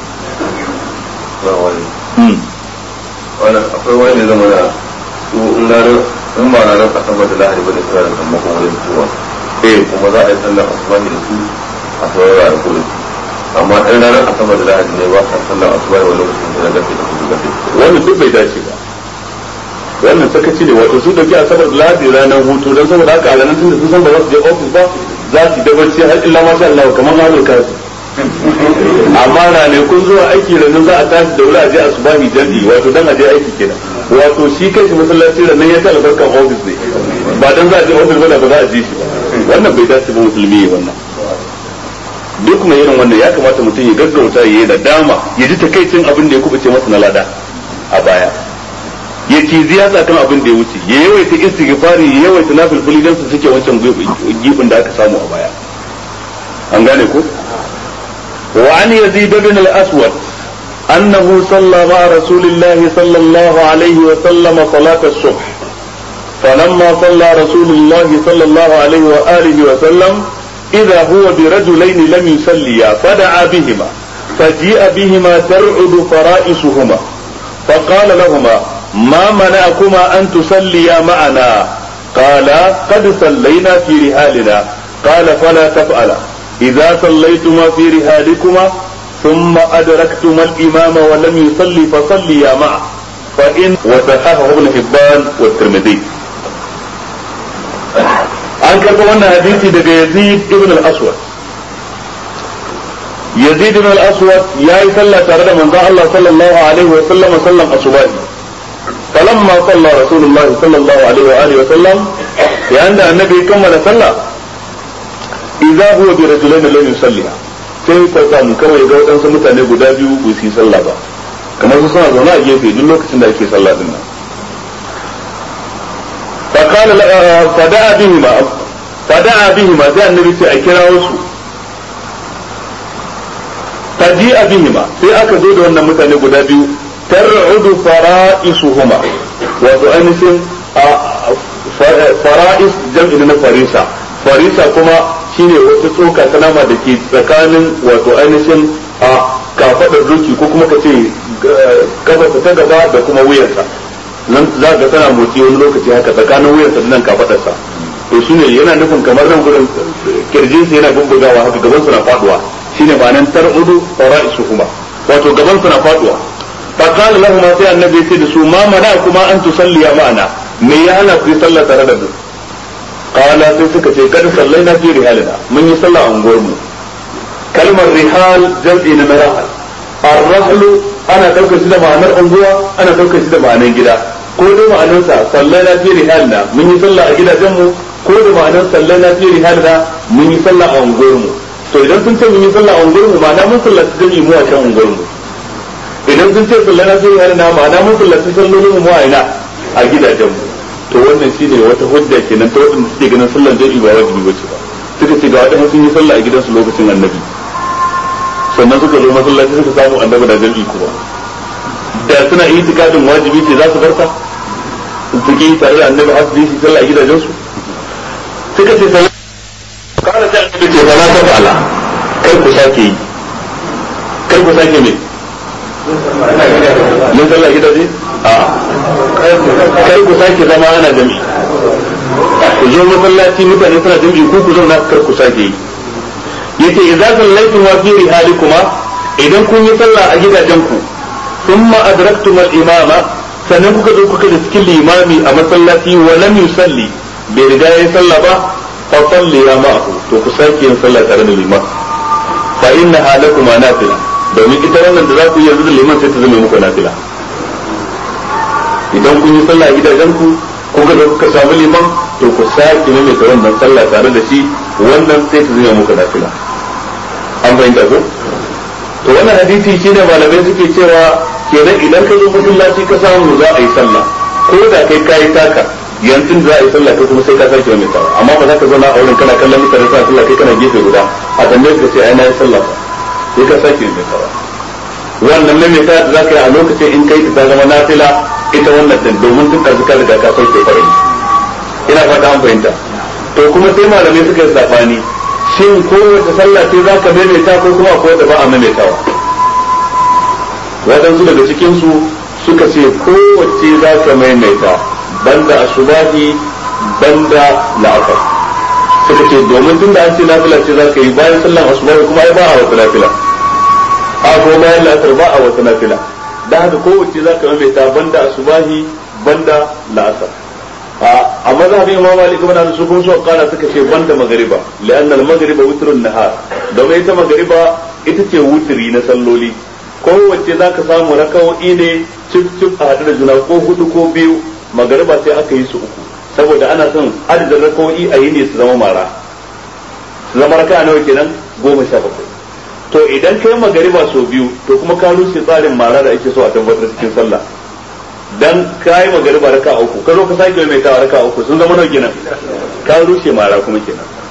wannan akwai wani zama da su in na in ba na ran asabar da lahadi ba da suna da sammakon wajen tuwa eh kuma za a yi sallar asubahi da su a saurara da kullum amma in ranar asabar da lahadi ne ba a sallar asubahi wani lokacin da na gafe da kudu gafe wannan duk bai dace ba wannan sakaci ne wato su dauki asabar da lahadi ranar hutu don saboda haka a ranar tun da sun san ba za su je ofis ba za su da barci har illa masha Allah kamar halin kasu amma ranakun zuwa aiki ranar za a tashi da wuri a je asubahi jami'i wato dan a je aiki kenan wato shi kai shi masallaci ranar ya ta albarkan ofis ne ba dan za a je ofis ba ba za a je shi ba wannan bai dace ba musulmi wannan duk mai irin wannan ya kamata mutum ya gaggauta ya yi da dama ya ji takaicin abin da ya kubuce masa na lada a baya ya ci ziyasa kan abin da ya wuce ya yawaita istighfari ya yawaita nafilfili dan su suke wancan gibin da aka samu a baya an gane ko وعن يزيد بن الأسود أنه صلى مع رسول الله صلى الله عليه وسلم صلاة الصبح فلما صلى رسول الله صلى الله عليه وآله وسلم إذا هو برجلين لم يصليا فدعا بهما فجيء بهما ترعد فرائسهما فقال لهما ما منعكما أن تصليا معنا قالا قد صلينا في رحالنا قال فلا تفعلا إذا صليتما في رحالكما ثم أدركتما الإمام ولم يصلي فصليا معه فإن وصححه ابن حبان والترمذي. an karɓi wannan hadisi daga Yazid ibn al-Aswad. Yazid ibn al-Aswad ya yi sallah tare da manzon Allah sallallahu alaihi wa sallam sallan asubahi. falamma salla rasulullahi sallallahu alaihi wa alihi wa sallam yayin da annabi ya kammala sallah idza huwa bi rajulain lam yusalli sai ka samu kawai ga wadansu mutane guda biyu ba su yi sallah ba kamar su suna zaune a gefe duk lokacin da ake sallah din nan فقال فدعا بهما فدعا بهما sai annabi sai a kirawo su faji'a bihima sai aka zo da wannan mutane guda biyu tar'udu fara'isuhuma wato ainihin fara'is jam'i na farisa farisa kuma shine wata tsoka ta nama da ke tsakanin wato ainihin a kafadar ruki ko kuma kace kafarsa ta gaba da kuma wuyarsa nan za ga tana motsi wani lokaci haka tsakanin wuyarsa da nan kafadarsa to shine yana nufin kamar nan gurin kirjinsa yana bubbugawa haka gaban sa na faduwa shine ma'anar tar'udu fara'isuhuma wato gaban sa na faduwa fa qala lahum sai annabi sai da su ma mana kuma an tusalliya ma'ana me ya hana ku sallah tare da mu qala sai suka ce kad sallaina fi rihalina mun yi sallah a unguwar mu kalmar rihal jam'i na rahal ar-rahlu ana daukar shi da ma'anar unguwa ana daukar shi da ma'anar gida ko da ma'anar sa sallaina fi rihalina mun yi sallah a gidajen mu ko da ma'anar sallaina fi rihalina mun yi sallah a unguwar mu to idan sun ce mun yi sallah a unguwar mu ma'ana mun sallaci jami'i mu a can unguwar mu idan sun ce sallaina fi rihalina ma'ana mun sallaci sallolin mu a ina a gidajen mu to wannan shine wata hujja kenan ta wadanda suke ganin sallar jami'i ba wajibi bace ba suka ce ga wadanda sun yi sallah a gidansu lokacin annabi sannan suka zo masallaci suka samu annabi da jami'i kuma da suna itikadin wajibi ce za su barka su ki tare da annabi har su yi sallah a gidajensu suka ce sallah kana ta annabi ce ba ta fa'ala kar ku sake yi kar ku sake me mun sallah gidaje a kar ku sake zama ana jami'i ku zo masallaci mutane suna jami'i ku ku zauna kar ku sake yi yace idza sallaytum wa fi rihalikuma idan kun yi sallah a gidajen ku thumma adraktum al-imama sannan kuka zo kuka da cikin limami a masallaci wa lam yusalli bai riga yayi sallah ba fa salli ya ma'ahu to ku sake yin sallah tare da liman fa inna halakuma nafila domin ita wannan da za ku yi yanzu da liman sai ta zama muku nafila idan kun yi sallah a gidajen ku kuka zo kuka samu liman to ku sake mai ta wannan sallah tare da shi wannan sai ta zama muku nafila an fahimta ko to wannan hadisi shine malamai suke cewa kenan idan ka zo masallaci ka samu za a yi sallah ko da kai kayi taka yanzu za a yi sallah kai kuma sai ka sake mai tawa amma ba za ka zauna a wurin kana kallon mutane suna sallah kai kana gefe guda a tambayar ka ce ai na yi sallah sai ka sake mai tawa wannan ne mai tawa da za ka yi a lokacin in kai ta zama nafila ita wannan din domin duk da zuka riga ka sauke farin ina fata an fahimta to kuma sai malamai suka yi sabani shin kowace sallah ce za ka maimaita ko kuma akwai da ba a maimaitawa waɗansu daga cikinsu suka ce kowace za ka maimaita banda asubahi banda la'asar suka ce domin tun da an ce nafila ce za ka yi bayan sallan asubahi kuma ai ba a wata nafila a ko bayan la'asar ba a wata nafila da haka kowace za ka maimaita banda asubahi banda la'asar a mazhabin imam malik ibn anas sun so kana suka ce banda magriba lianna al-maghriba witrun nahar domin ita magriba ita ce wutri na salloli kowace zaka samu raka'o'i ne cif cif a hadu da juna ko hudu ko biyu magriba sai aka yi su uku saboda ana son adadin raka'o'i a yi ne su zama mara su zama raka'a nawa kenan goma sha bakwai to idan kai magriba so biyu to kuma ka rushe tsarin mara da ake so a tabbatar cikin sallah dan kai magariba raka uku ka zo ka sake mai ta raka uku sun zama nawa kenan ka rushe mara kuma kenan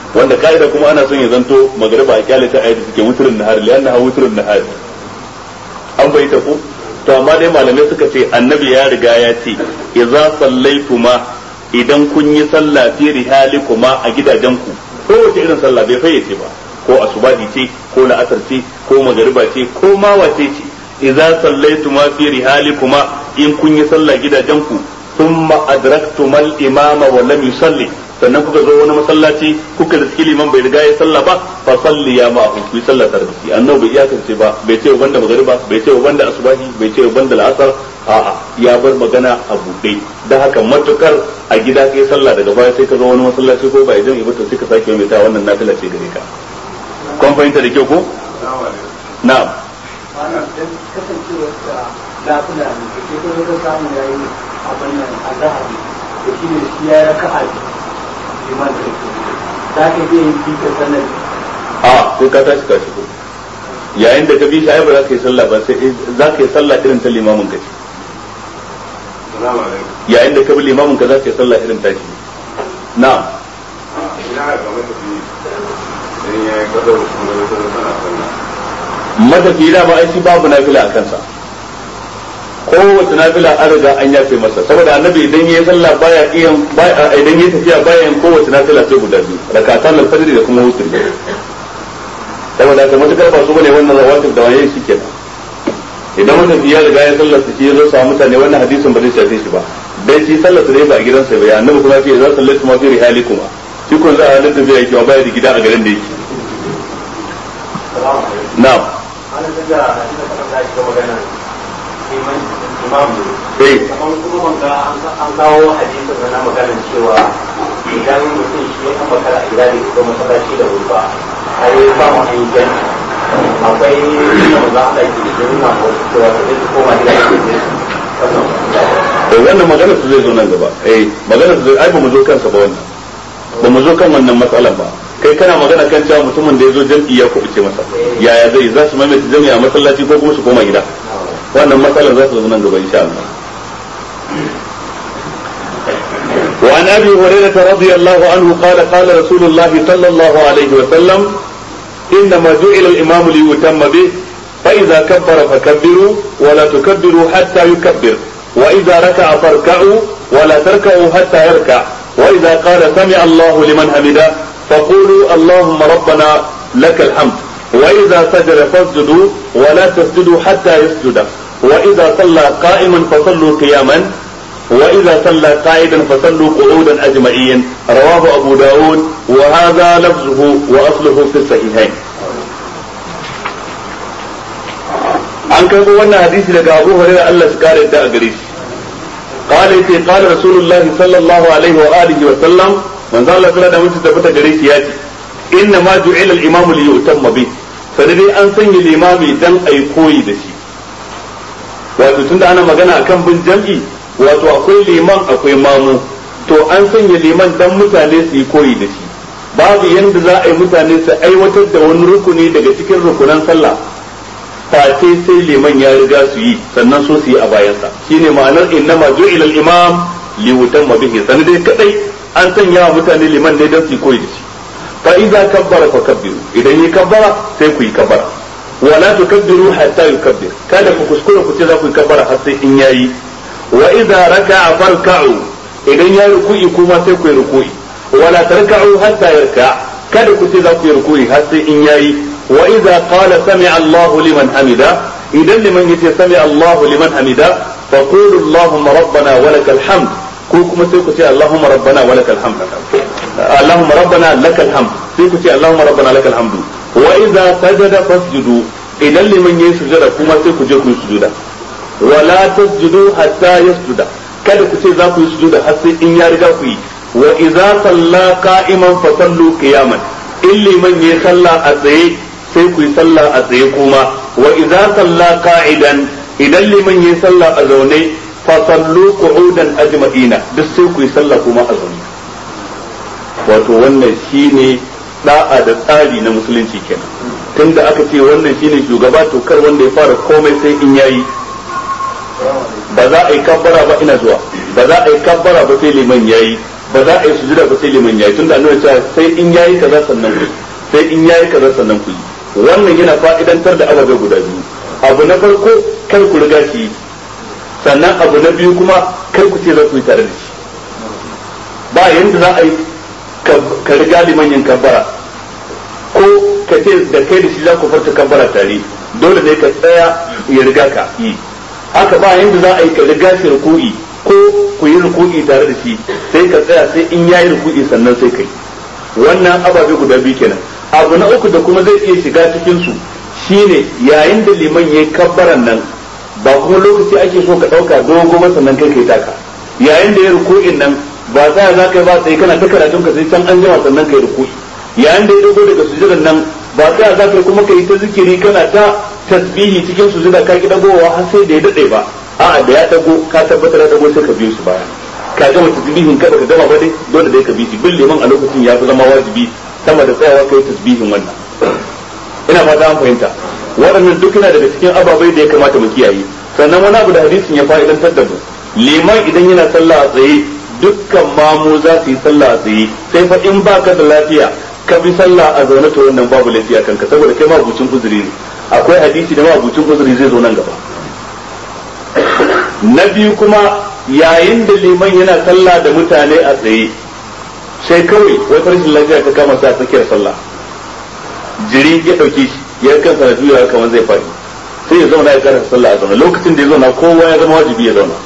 wanda kaida kuma ana son ya zanto magriba a kyale ta ayati suke wutrin nahar lianna wutrin nahar an bai ta ku to amma dai malamai suka ce annabi ya riga ya ce idza sallaituma idan kun yi sallah fi rihalikuma a gidajenku ko wace irin sallah bai fayyace ba ko asubahi ce ko la'asar ce ko magariba ce ko ma wace ce idza sallaituma fi rihalikuma in kun yi sallah gidajenku thumma adraktumal imama wa lam yusalli sannan kuka zo wani masallaci kuka riski liman bai riga ya sallah ba fa salli ya ma ku yi sallah tare da shi annabi bai iyakance ba bai ce banda magariba bai ce banda asubahi bai ce banda la'asar a'a ya bar magana a buɗe da haka matukar a gida kai sallah daga baya sai ka zo wani masallaci ko ba idan ibata sai ka sake mai ta wannan nafila ce gare ka kun fahimta da kyau ko na'am wannan kasancewar da nafila ne ke ko da samu yayi abin nan azhar da shi ne shi ya raka'a liman da ke za ka je yin bi ta sanar a sai ka tashi ka shigo yayin da ka bi shi ai ba za ka yi sallah ba sai za ka yi sallah irin ta limamin ka ce yayin da ka bi limamin ka za ka yi sallah irin ta shi na'am matafi da ba ai shi babu nafila a kansa kowace nafila an riga an yafe masa saboda annabi idan yayi sallah baya iya idan yayi tafiya baya yin kowace nafila sai guda biyu rakatan al-fajr da kuma wutr saboda haka matukar ba su bane wannan rawatib da waye shi kenan idan mutum ya riga ya sallar shi ya zo sa mutane wannan hadisin ba zai shafe shi ba dai shi sallar sa dai ba a gidansa ba annabi kuma ya za sallatu ma fi rihalikum shi kun za a halin da zai yi wa baya da gida a garin da yake na'am ana da hadisi da kuma magana imam eh kamar kuma wanda an kawo hadisin na maganar cewa idan mutum shi ya kama kara gida da ko masallaci da wuri ba har ya samu an yi akwai wanda Allah ke da nuna wasu cewa da zai koma gida da eh wannan magana su zai zo nan gaba eh magana su zai ai ba mu zo kansa ba wannan ba mu zo kan wannan matsalan ba kai kana magana kan cewa mutumin da ya zo jam'i ya kubuce masa yaya zai za su maimaita jam'i a masallaci ko kuma su koma gida wannan matsalar za su zo nan gaba insha Allah وعن ابي هريره رضي الله عنه قال قال رسول الله صلى الله عليه وسلم انما جعل الامام ليتم به فاذا كبر فكبروا ولا تكبروا حتى يكبر واذا ركع فاركعوا ولا تركعوا حتى يركع واذا قال سمع الله لمن حمده فقولوا اللهم ربنا لك الحمد واذا سجد فاسجدوا ولا تسجدوا حتى يسجد واذا صلى قائما فصلوا قياما واذا صلى قاعدا فصلوا قعودا اجمعين رواه ابو داود وهذا لفظه واصله في الصحيحين an karbo wannan hadisi daga Abu Hurairah Allah ya kare da gare shi qala yace qala rasulullahi sallallahu alaihi wa alihi wa sallam manzo Allah da mutum tabbata gare shi yace inna ma ju'ila al-imam li yutamma bi sai dai an sanya limami dan ai koyi da shi wato tunda ana magana akan bin jam'i wato akwai liman akwai mamu to an sanya liman dan mutane su yi koyi da shi babu yanda za a yi mutane su aiwatar da wani rukuni daga cikin rukunan sallah face sai liman ya riga su yi sannan so su yi a bayansa shine ma'anar innama ju'ila al-imam li yutamma bihi sanin dai kadai an sanya wa mutane liman ne dan su yi koyi da shi fa idza kabbara fakabbiru idan yi kabbara sai ku yi kabbara wala tukabbiru hatta yukabbir kada ku kuskura ku ce za ku yi kabbara har sai in yayi wa idza raka'a farka'u idan ya ruku'i kuma sai ku yi ruku'i wala tarka'u hatta yarka kada ku ce za ku yi ruku'i har sai in yayi wa idza qala sami'a Allahu liman hamida idan liman yace sami'a Allahu liman hamida fa qulu Allahumma rabbana wa lakal hamd ko kuma sai ku ce Allahumma rabbana wa lakal hamd Allahumma rabbana lakal hamd sai ku ce Allahumma rabbana lakal hamd wa idza sajada fasjudu idan liman yayi sujada kuma sai ku je ku yi sujuda wala tasjudu hatta yasjuda kada ku ce za ku yi sujuda har sai in ya riga ku yi wa idza salla qa'iman fa sallu qiyaman in liman yayi sallah a tsaye sai ku yi sallah a tsaye kuma wa idza salla qa'idan idan liman yayi sallah a zaune fa sallu qu'udan ajma'ina duk sai ku yi sallah kuma a zaune wato wannan shine da'a da tsari na musulunci kenan tunda aka ce wannan shine shugaba to kar wanda ya fara komai sai in yayi ba za a yi kabbara ba ina zuwa ba za a yi kabbara ba sai liman yayi ba za a yi sujuda ba sai liman yayi tunda annabi cewa sai in yayi kaza sannan ku sai in yayi kaza sannan ku wannan yana fa'idantar da ababai guda biyu abu na farko kar ku riga shi sannan abu na biyu kuma kar ku ce za ku yi tare da shi ba yanda za a yi ka riga liman yin kabbara ko ka ce da kai da shi za ku farta kabbara tare dole ne ka tsaya ya riga ka yi haka ba yanda za a yi ka riga shi ruku'i ko ku yi ruku'i tare da shi sai ka tsaya sai in yayi ruku'i sannan sai kai wannan ababe guda biyu kenan abu na uku da kuma zai iya shiga cikin su shine yayin da liman yayi kabbaran nan ba kuma lokaci ake so ka dauka dogo ba sannan kai kai taka yayin da ya ruku'in nan ba za za kai ba sai kana ta karatun ka sai can an jima sannan kai ruku'i yayin da ya dogo daga sujudan nan ba sai za kai kuma kai ta zikiri kana ta tasbihi cikin sujuda ka ki dagowa har sai da ya dade ba a'a da ya dago ka tabbatar da dago sai ka biyo su baya ka gama tasbihin ka baka gama ba dai dole dai ka bi shi bin liman a lokacin ya fi zama wajibi sama da tsayawa kai tasbihin wannan ina fata an fahimta waɗannan duk yana daga cikin ababai da ya kamata mu kiyaye sannan wani abu da hadisin ya fa'idantar da mu liman idan yana sallah a tsaye dukkan mamu za su yi sallah a tsaye sai fa in baka da lafiya ka bi sallah a zaune to wannan babu lafiya kanka saboda kai mabucin uzuri ne akwai hadisi da mabucin uzuri zai zo nan gaba na biyu kuma yayin da liman yana sallah da mutane a tsaye sai kawai wata rashin lafiya ta kama sa a tsakiyar sallah jiri ya dauke shi ya kansa da juyawa kamar zai faɗi sai ya zauna ya karanta sallah a zauna lokacin da ya zauna kowa ya zama wajibi ya zauna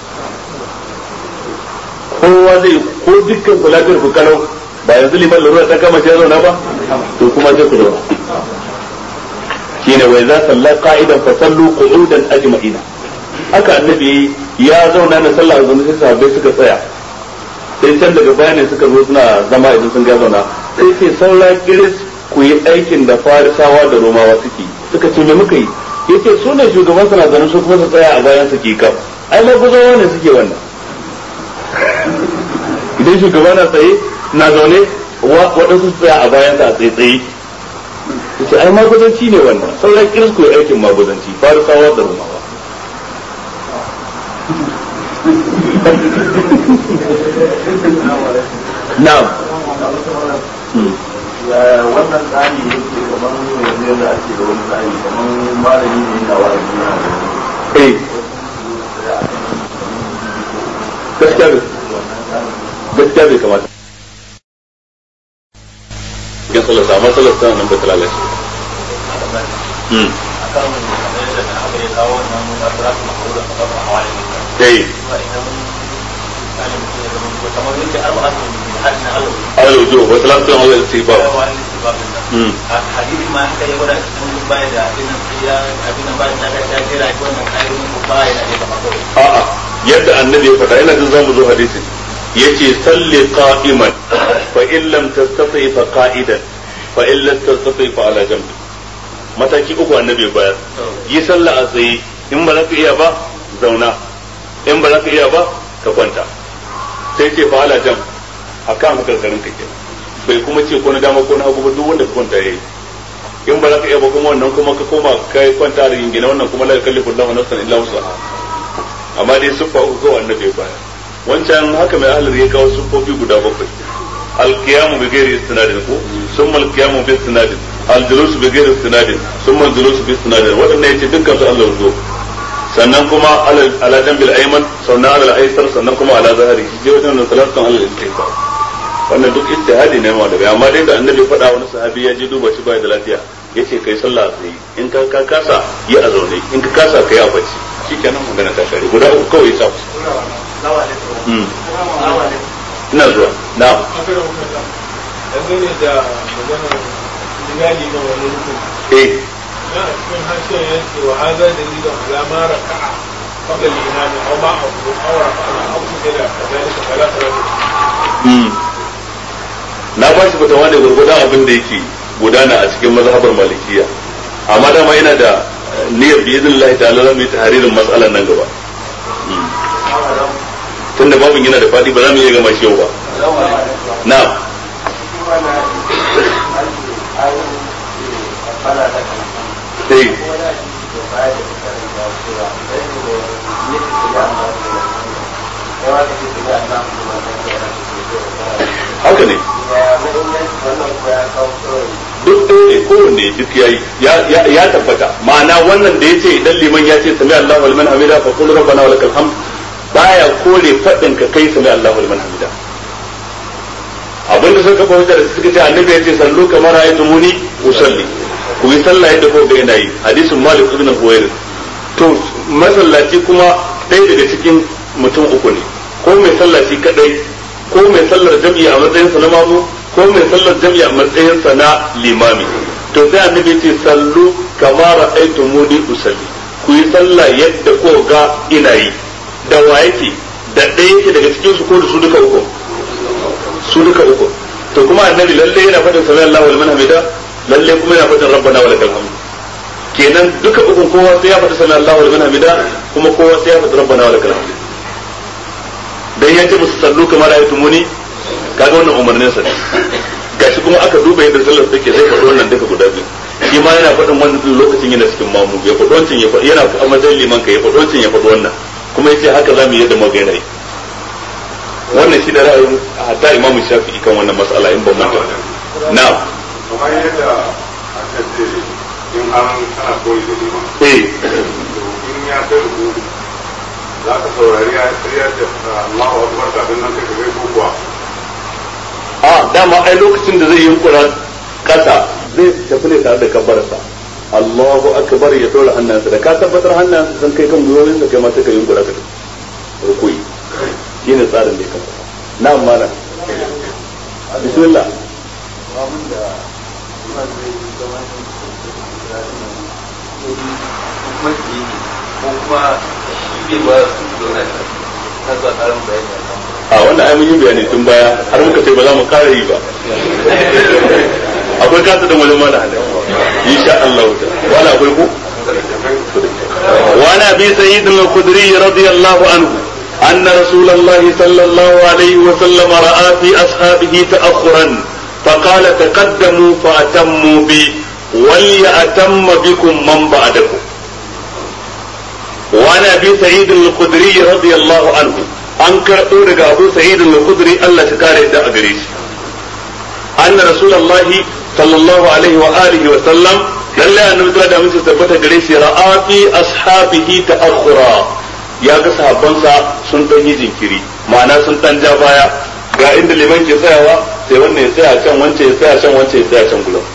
kowa zai ko dukkan ku lafiyar ku kalau ba yanzu liman larura ta kama shi ya zauna ba to kuma sai ku zauna shine wai za salla qa'idan fa sallu qu'udan ajma'ina haka annabi ya zauna na sallah a zauna sai sahabbai suka tsaya sai can daga baya ne suka zo suna zama idan sun ga zauna sai sai saura kiris ku yi aikin da farisawa da romawa suke suka ce me muka yi yace su ne shugaban sana zanen su kuma su tsaya a bayan su ke kaf ai maguzawa ne suke wannan idan shugaba na tsaye na zaune waɗansu su tsaya a bayan sa a tsaye tsaye yace ai maguzanci ne wannan sauran kiris ku yi aikin maguzanci farisawa da romawa na'am wannan tsari yake kamar yanzu yadda ake da wani tsari kamar malami ne na wa'azi na eh gaskiya bai gaskiya bai kamata ya sallar sa matsalar sa nan ba ta lalace hmm eh على الوجوب وثلاثة على الاستحباب حديث ما حكى يقول بعد a'a yadda annabi ya faɗa ina jin zamu zo hadisin yace salli qa'iman fa in lam tastati fa qa'idan fa in lam tastati fa ala jamb mataki uku annabi bayar yi sallah a tsaye in ba za ka iya ba zauna in ba za ka iya ba ka kwanta sai ce fa ala jamb akan haka garin ka ke bai kuma ce ko na dama ko na hagu ba duk wanda ka kwanta yayi in ba za ka iya ba kuma wannan kuma ka koma kai kwanta da yingina wannan kuma la yukallifu Allahu nafsan illa wus'aha amma dai siffa uku ga annabi baya wancan haka mai ahlir ya kawo siffofi guda bakwai al-qiyamu bi ghairi istinadin ko summa al-qiyamu bi istinadin al-julus bi ghairi istinadin summa al-julus bi istinadin wadannan yace dukkan su Allah zo sannan kuma ala jambil ayman sannan ala al-aysar sannan kuma ala zahiri shi wajen salatan al-istighfar wannan duk ijtihadi ne ma daga amma dai da annabi faɗa wani sahabi ya je duba shi bai da lafiya yace kai sallah sai in ka ka kasa yi a zaune in ka kasa kai a bacci shikenan magana ta kare guda uku kawai ya samu mm ina zuwa na'am dangane da magana digadi na wani rukun eh na cikin harshen yake wa haza dalilin alama raka'a qabla al-imam aw ma'ahu aw rafa'a aw sujada kadhalika fala tarad mm na ba shi fatawa da gurgudan abin da yake gudana a cikin mazhabar malikiya amma dama yana da niyyar bi idinillahi ta'ala zamu yi tahririn mas'alan nan gaba tunda babin yana da fadi ba za mu iya gama shi yau ba na'am sai duk ɗaya ne kowanne duk yayi ya tabbata ma'ana wannan da yace idan liman ya ce sami Allahu liman hamida fa qul rabbana wa lakal hamd baya kore fadin ka kai sami Allahu liman hamida abinda suka kafa hujjar suka ce annabi ya ce sallu kamar aytumuni usalli ku yi sallah yadda ko ga yana yi hadisin Malik ibn Huwayr to masallaci kuma ɗaya daga cikin mutum uku ne ko mai sallah shi kadai ko mai sallar jam'i a matsayin sa na mamu ko mai sallar jam'i a matsayin sa na limami to sai annabi ce sallu kamar ra'aytumuni usalli ku yi sallah yadda ko ga ina yi da wa yake da ɗaya yake daga cikin su ko da su duka uku su duka uku to kuma annabi lalle yana faɗin sami Allahu liman hamida lalle kuma yana faɗin rabbana wa lakal hamd kenan duka uku kowa sai ya faɗi sami Allahu liman hamida kuma kowa sai ya faɗi rabbana wa lakal hamd dan yace musu sallu kamar aytumuni kaga wannan umarnin sa gashi kuma aka duba yadda sallar take sai faɗi wannan duka guda biyu shi ma yana faɗin wannan lokacin yana cikin mamu ya faɗi wancan ya faɗi yana a matsayin liman ka ya faɗi wancan ya faɗi wannan kuma yace haka zamu yi yadda magana yi wannan shi da ra'ayin hatta imamu shafi'i kan wannan mas'ala in ban manta na'am kamar yadda aka ce in an kana koyi da liman eh in ya kai rubu za ka saurari ya tsayar da Allahu akbar kafin nan kai kai ko kuwa a dama ai lokacin da zai yi kura kasa zai tafi ne tare da kabbarsa Allahu akbar ya dora hannunsa da ka tabbatar hannunsa sun kai kan gwiwoyinsa kai ma sai ka yi kura ka rukuyi shine tsarin da ya kamata na'am mala bismillah a wannan ai mun yi bayani tun baya har muka ce ba za mu kare yi ba akwai kasa da wani mana hada insha Allah wala akwai ku wa ana bi sayyid al-khudri radiyallahu anhu أن رسول الله صلى الله عليه وسلم رأى في أصحابه تأخرا فقال تقدموا فأتموا بي وليأتم بكم من بعدكم وعن أبي سعيد الخدري رضي الله عنه أنكر أورق أبو سعيد الخدري ألا تكاري دا أغريش أن رسول الله صلى الله عليه وآله وسلم لله أن نبتلد من تثبت غريش رأى في أصحابه تأخرا ya ga sahabbansa sun ɗan yi jinkiri ma'ana sun ɗan ja baya ga inda liman ke tsayawa sai wannan ya tsaya can wancan ya tsaya can wancan ya tsaya can gudan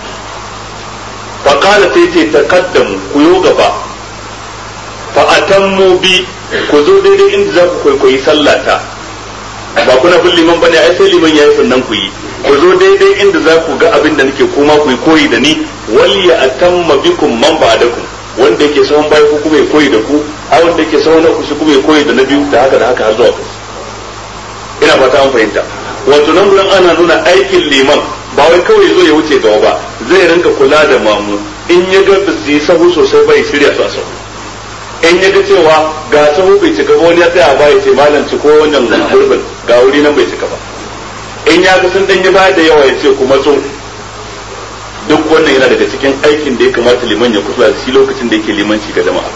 fa qala sai ce taqaddamu ku yo gaba fa atammu bi ku zo daidai inda za ku kwaikwayi sallata ba kuna bin liman bane ai sai liman yayi sannan ku yi ku zo daidai inda za ku ga abin da nake kuma ku yi koyi da ni wal ya atamma bikum man ba'dakum wanda yake sahun baya ku kuma ya koyi da ku a wanda yake sahun na ku shi kuma ya koyi da na biyu da haka da haka har zuwa ku ina fata an fahimta wato nan gurin ana nuna aikin liman ba wai kawai zo ya wuce gaba ba zai rinka kula da mamu in ya ga ba su yi sahu sosai bai shirya su a sahu in ya ga cewa ga sahu bai cika ba wani ya tsaya ba ya ce malam ci ko wannan gurbin ga wuri nan bai cika ba in ya ga sun dan yi baya da yawa ya ce kuma so duk wannan yana daga cikin aikin da ya kamata liman ya kula da shi lokacin da yake limanci ga jama'a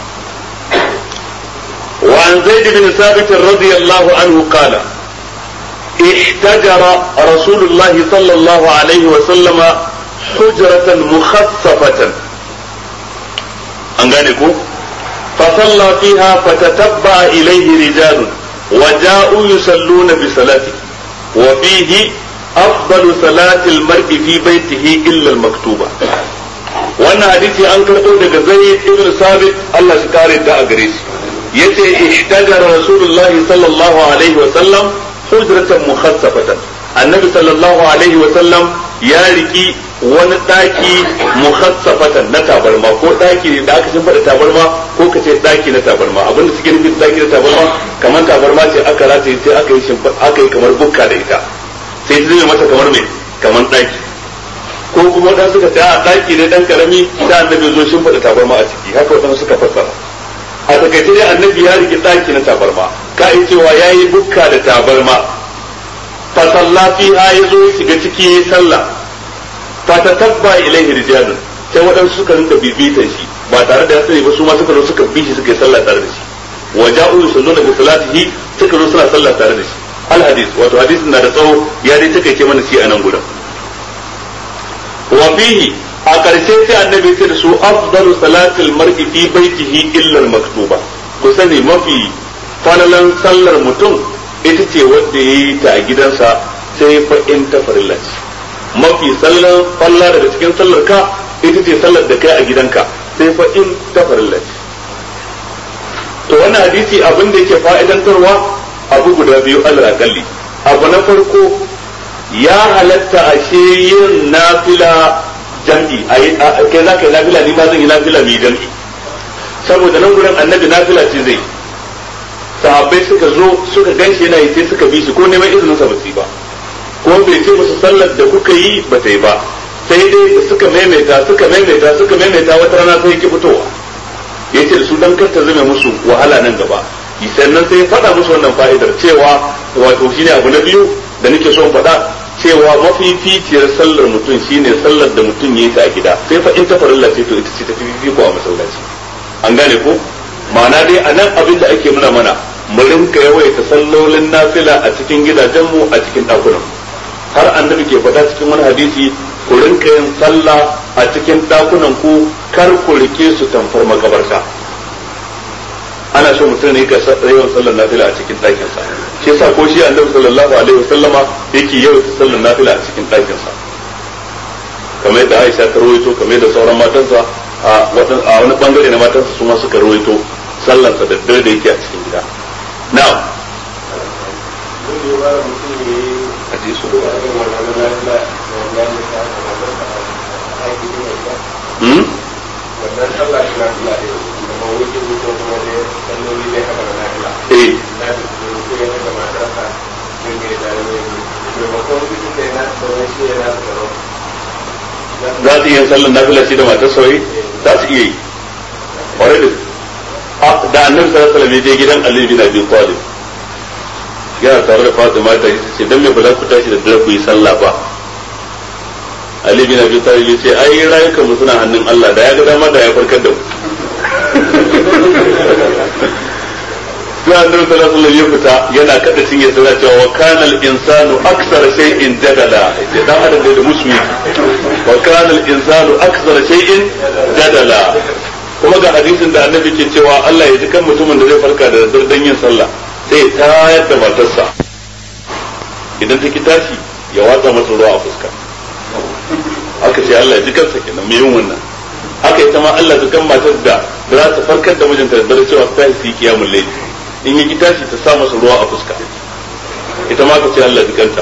wa an zaid bin sabit radiyallahu anhu qala ihtajara rasulullah sallallahu alaihi wa sallama hujratan mukhassafatan an gane ko fa salla fiha fatatabba ilayhi rijalun wa ja'u yusalluna bi salati wa fihi أفضل صلاة المرء في بيته إلا المكتوبة wannan hadisi an karɓo daga Zayd ibn Sabit Allah shi kare da a gare shi yace ihtajara Rasulullah sallallahu alaihi wa sallam hujratan mukhassafatan annabi sallallahu alaihi wa sallam ya riki wani daki mukhassafatan na tabarma ko daki da aka shimfida tabarma ko kace daki na tabarma abinda suke nufi daki na tabarma kamar tabarma ce aka rataye sai aka yi shimfida aka yi kamar bukka da ita sai ta zai mata kamar mai kamar daki ko kuma dan suka tsaya a daki ne dan karami da annabi zo shin fada tabarma a ciki haka wadansu suka fassara a takaice dai annabi ya rike daki na tabarma ka yi cewa yayi bukka da tabarma fa sallati ha yazo ya shiga ciki yayi sallah fa tatabba ilaihi rijalun sai wadansu suka rinka bibitan shi ba tare da ya sani ba su ma suka zo suka bi shi suka yi sallah tare da shi waja'u yusalluna bi salatihi suka zo suna sallah tare da shi al hadith wato hadisin na da tsawo ya dai take mana shi a nan gudan fihi a ƙarshe sai annabi ce da su afdalu salatil mar'i fi baitihi illa al-maktuba ku sani mafi falalan sallar mutum ita ce wanda yayi ta a gidansa sai fa in ta farilla ce mafi sallar falla daga cikin sallar ka ita ce sallar da kai a gidanka sai fa in ta farilla ce to wannan hadisi abin da yake fa'idantarwa abu guda biyu Allah akalli abu na farko ya halatta ashe yin nafila jam'i kai za ka yi nafila ni ma zan yi nafila mai jam'i saboda nan gurin annabi nafila ce zai sahabbai suka zo suka ganshi yana yi sai suka bi shi ko neman izinin sa ba su yi ba ko bai ce musu sallar da kuka yi ba ta yi ba sai dai suka maimaita suka maimaita suka maimaita wata rana sai ki fitowa yace da su dan kar ta zame musu wahala nan gaba sannan sai ya faɗa musu wannan fa'idar cewa wato shine abu na biyu da nake so in faɗa cewa mafificiyar sallar mutum shine sallar da mutum yayi ta a gida sai fa in ta farilla ce to ita ce ta fifiko a masallaci an gane ko ma'ana dai anan abin da ake nuna mana mu rinka yawaita sallolin nafila a cikin gidajenmu a cikin ɗakunan har annabi ke faɗa cikin wani hadisi ku rinka yin sallah a cikin ɗakunan ku kar ku rike su tamfar makabarta ana so mutum ne ka yawan sallar nafila a cikin ɗakin sa shi yasa ko shi annabi sallallahu alaihi wasallama yake yawaita sallar nafila a cikin ɗakin sa kamar yadda Aisha ta rawaito kamar yadda sauran matansa a wani bangare na matansa su ma suka rawaito sallar sa da dare da yake a cikin gida na'am hadisu hmm wannan sallah shi na fila ne kuma wuce wuce kuma ne salloli ne haka na fila eh na da su ya da matarsa sun ga da ne maimakon su ne na sauran shi yana da tsaro za su iya sallar nafila shi da matar sauri za su iya yi ƙwarai da da annabi sallallahu alaihi wasallam ya je gidan Ali bin Abi Talib yana tare da Fatima ta ce dan me ba za ku tashi da dare ku yi sallah ba Ali bin Abi Talib ya ce ai rayukan mu suna hannun Allah da ya ga dama da ya farkar da mu sai annabi sallallahu alaihi wasallam ya fita yana kada cinye sana cewa wa kana al-insanu aktsara shay'in jadala dan adam da musulmi wa kana al-insanu aktsara shay'in jadala kuma ga hadisin da annabi ke cewa Allah ya ji kan mutumin da zai farka da daddare dan yin sallah sai ya tayar da matarsa idan ta ki tashi ya watsa masa ruwa a fuska aka ce Allah ya ji kansa kenan mai yin wannan haka ita ma Allah ya kan matar da za ta farkar da mijinta da dare cewa ta yi kiyamul layl in yi tashi ta sa masa ruwa a fuska ita ma ka ce Allah ya ji kanta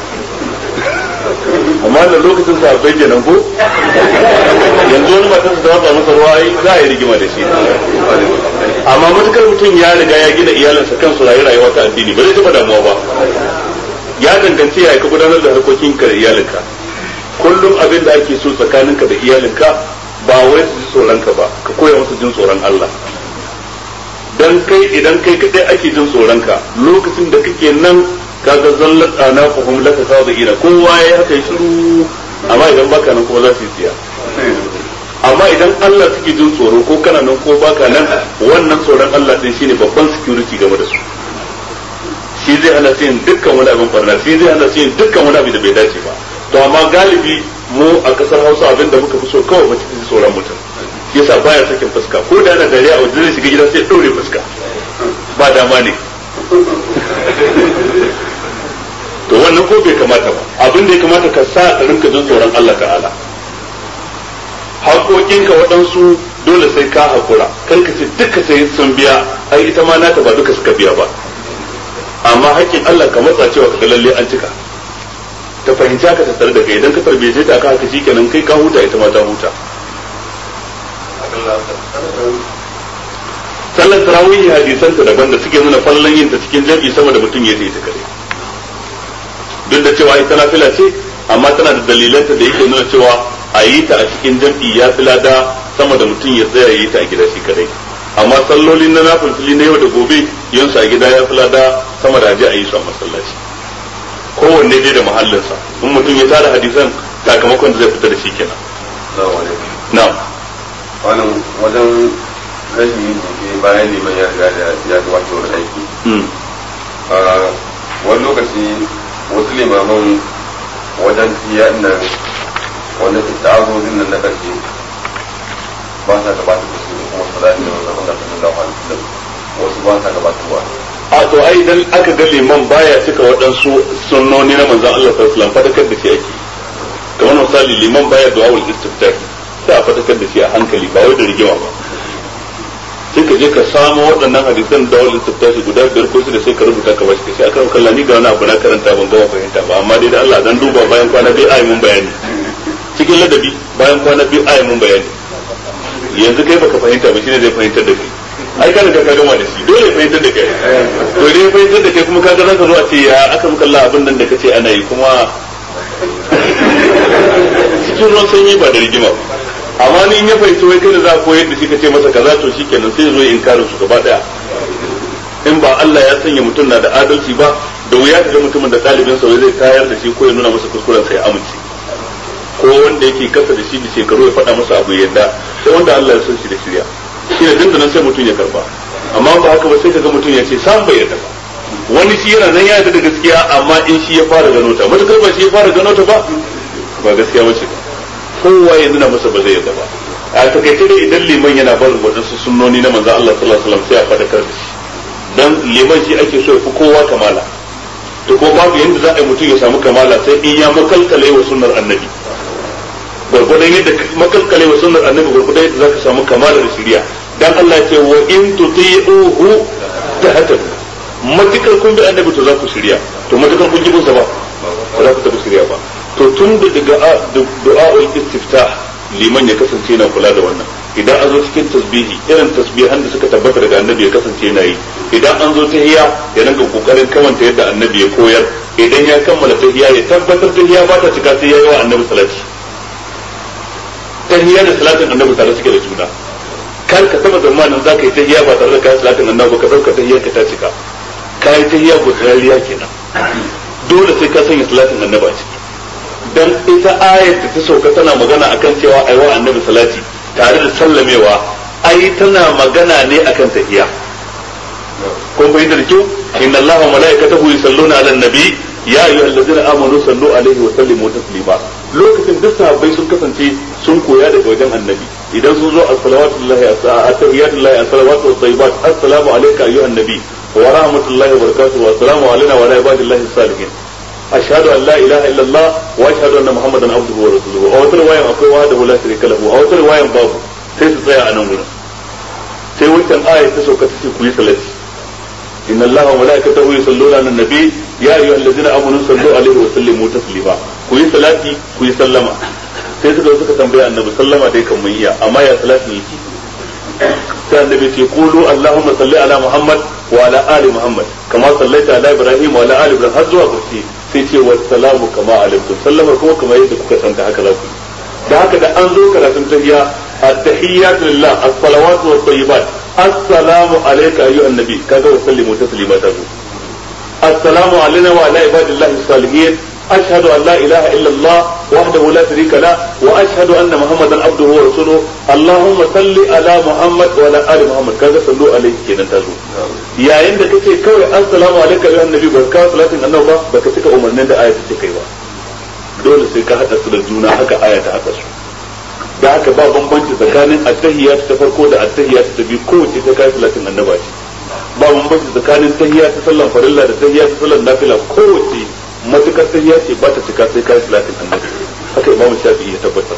amma da lokacin sa bai kenan ko yanzu wani matar da watsa masa ruwa ai za a yi rigima da shi amma matukar mutum ya riga ya gina iyalinsa kansu rayu rayuwa ta addini ba zai taɓa damuwa ba ya danganci ya ka gudanar da harkokin ka da iyalinka kullum abin da ake so tsakaninka da iyalinka ba wai su ji tsoron ka ba ka koya musu jin tsoron Allah dan kai idan kai kadai ake jin tsoron ka lokacin da kake nan kaga zallat ana fahim laka sadiina kowa ya haka yi shiru amma idan baka nan kuma za su yi tsiya amma idan Allah suke jin tsoro ko kana nan ko baka nan wannan tsoron Allah din shine babban security game da su shi zai hana su yin dukkan wani abin barna shi zai hana su yin dukkan wani abin da bai dace ba to amma galibi mu a kasar Hausa abin da muka fi so kawai mace ta tsoron mutum yasa baya sakin fuska ko da ana dariya a wajen shiga gida sai ɗaure fuska ba dama ne to wannan ko bai kamata ba abin da ya kamata ka sa ka rinka jin tsoron Allah ta'ala haƙoƙinka waɗansu dole sai ka haƙura kar ka ce duka sai sun biya ai ita ma nata ba duka suka biya ba amma haƙƙin Allah ka matsa cewa ka ga lalle an cika ta fahimci haka ta tare da kai idan ka tarbiyace ta aka haka shikenan kai ka huta ita ma ta huta sallar tarawih hadisan ta daban da suke nuna fallan yin ta cikin jami'i sama da mutum ya ta kare duk da cewa ita nafila ce amma tana da dalilanta da yake nuna cewa a yi ta a cikin jam'i ya fi lada sama da mutum ya tsaya yi ta a gida shi kadai amma sallolin na nafilfili na yau da gobe yin su a gida ya fi lada sama da aje a yi su a masallaci kowanne dai da mahallinsa in mutum ya tara hadisan sakamakon da zai fita da shi kenan na'am wannan wajen rashin yin jiki bayan liman ya riga da ya gabatar da aiki wani lokaci wasu limaman wajen tiya nan wanda ke ta'azozin nan na karshe ba sa gabatar da su kuma salati da wannan Allah sallallahu alaihi wasallam wasu ba sa gabatarwa a to ai idan aka ga liman baya cika waɗansu sunnoni na manzon Allah sallallahu alaihi wasallam fadakar da shi ake kamar misali liman baya du'aul istiftah sai a fadakar da shi a hankali ba wai da rigima ba sai ka je ka samu waɗannan hadisan da wal istiftah guda biyar ko su da sai ka rubuta ka bashi sai aka kalla ni ga wani abu na karanta ban gama fahimta ba amma dai da Allah dan duba bayan kwana biyu ayi mun bayani cikin ladabi bayan kwana biyu ayi mun bayani yanzu kai baka fahimta ba shine zai fahimtar da kai ai kana ka gama da shi dole ya fahimtar da kai to dai fahimtar da kai kuma kaga zaka zo a ce ya aka muka Allah abin nan da kace ana yi kuma cikin ruwan sanyi ba da rigima amma ni in ya fahimci wai kai da za a koyar da shi kace masa kaza to shikenan sai zo ya inkarin su gaba daya in ba Allah ya sanya mutum na da adalci ba da wuya ka ga mutumin da ɗalibin sa zai tayar da shi ko ya nuna masa kuskuren sa ya amince ko wanda yake kasa da shi da shekaru ya faɗa masa abu yadda sai wanda Allah ya san shi da shirya shi ne dandanan sai mutum ya karba amma ba haka ba sai kaga mutum ya ce sam bai yarda ba wani shi yana nan ya yarda da gaskiya amma in shi ya fara gano ta matukar ba shi ya fara gano ta ba ba gaskiya ba ce ba kowa ya nuna masa ba zai yarda ba a takaice dai idan liman yana barin wadansu sunnoni na manzon Allah sallallahu alaihi wasallam sai a fadakar da shi dan liman shi ake so ya fi kowa kamala to ko babu yanda za a yi mutum ya samu kamala sai in ya makalkale wa sunnar annabi gurgudan yadda makalkale wa sunnar annabi gurgudan yadda zaka samu kamalar shari'a dan Allah ya ce wa in tuti'uhu tahtadu matukar kun bi annabi to za ku shari'a to matukar kun ji sa ba ba za ku tafi shari'a ba to tun da daga du'a'ul istiftah liman ya kasance na kula da wannan idan an zo cikin tasbihi irin tasbihan da suka tabbata daga annabi ya kasance yana yi idan an zo tahiyya ya rinka kokarin kamanta yadda annabi ya koyar idan ya kammala tahiyya ya tabbatar tahiyya ba ta cika sai yayi wa annabi salati tahiyya da salatin annabi tare suke da juna kar ka taba zamanin zaka yi tahiyya ba tare da kai salatin annabi ka dauka tahiyya ka ta cika kai tahiyya gudariya kenan dole sai ka sanya salatin annabi a ciki dan ita ayat da ta sauka tana magana akan cewa ai wa annabi salati tare da sallamewa ai tana magana ne akan tahiyya kun bayyana da kyau inna allaha wa malaikatahu yusalluna ala nabi ya ayyuhallazina amanu sallu alaihi wa sallimu taslima lokacin duk sahabbai sun kasance sun koya daga wajen annabi idan sun zo as-salawatullahi at-tahiyatullahi as-salawatu wat-tayyibat assalamu alayka ayyuhan nabi wa rahmatullahi wa barakatuhu wa assalamu alayna wa ala ibadillahi as-salihin ashhadu an la ilaha illa allah wa ashhadu anna muhammadan abduhu wa rasuluhu a wata riwayan akwai wahdahu la sharika lahu a wata riwayan babu sai su tsaya a nan gurin sai wancan aya ta sauka ta ce ku yi salati inna allaha wa malaikatahu yusalluna ala nabi ya ayyuhallazina amanu sallu alaihi wa sallimu taslima ku yi salati ku yi sallama sai suka suka tambaya annabi sallama dai kan mun iya amma ya salati yake sai annabi ce qulu allahumma salli ala muhammad wa ala ali muhammad kama sallaita ala ibrahim wa ala ali ibrahim har zuwa ƙarshe sai ce wa salamu kama alaikum sallama kuma kamar yadda kuka santa haka za ku da haka da an zo karatun tahiyya at-tahiyyatu lillah as-salawatu wat-tayyibat assalamu alayka ayyuhan nabi kaga wa sallimu taslima ta zo assalamu alayna wa ala ibadillahi as-salihin ashhadu an la ilaha illa allah wahdahu la sharika la wa ashhadu anna muhammadan abduhu wa rasuluhu allahumma salli ala muhammad wa ala ali muhammad kaga sallu alayhi kenan ta zo yayin da kace kawai assalamu alayka ayyuhan nabi ba ka salatin annabi ba baka cika umarnin da ayatu ce kai ba dole sai ka hada su da juna haka aya ta haka su da haka ba bambanci tsakanin at-tahiyyat ta farko da at-tahiyyat ta biyu kowace ta kai salatin annabi ce ba bambanci tsakanin tahiyyat ta sallan farilla da tahiyyat ta sallan nafila kowace matukar tahiyya ce ba ta cika sai kai salatin annabi haka imamu shafi'i ya tabbatar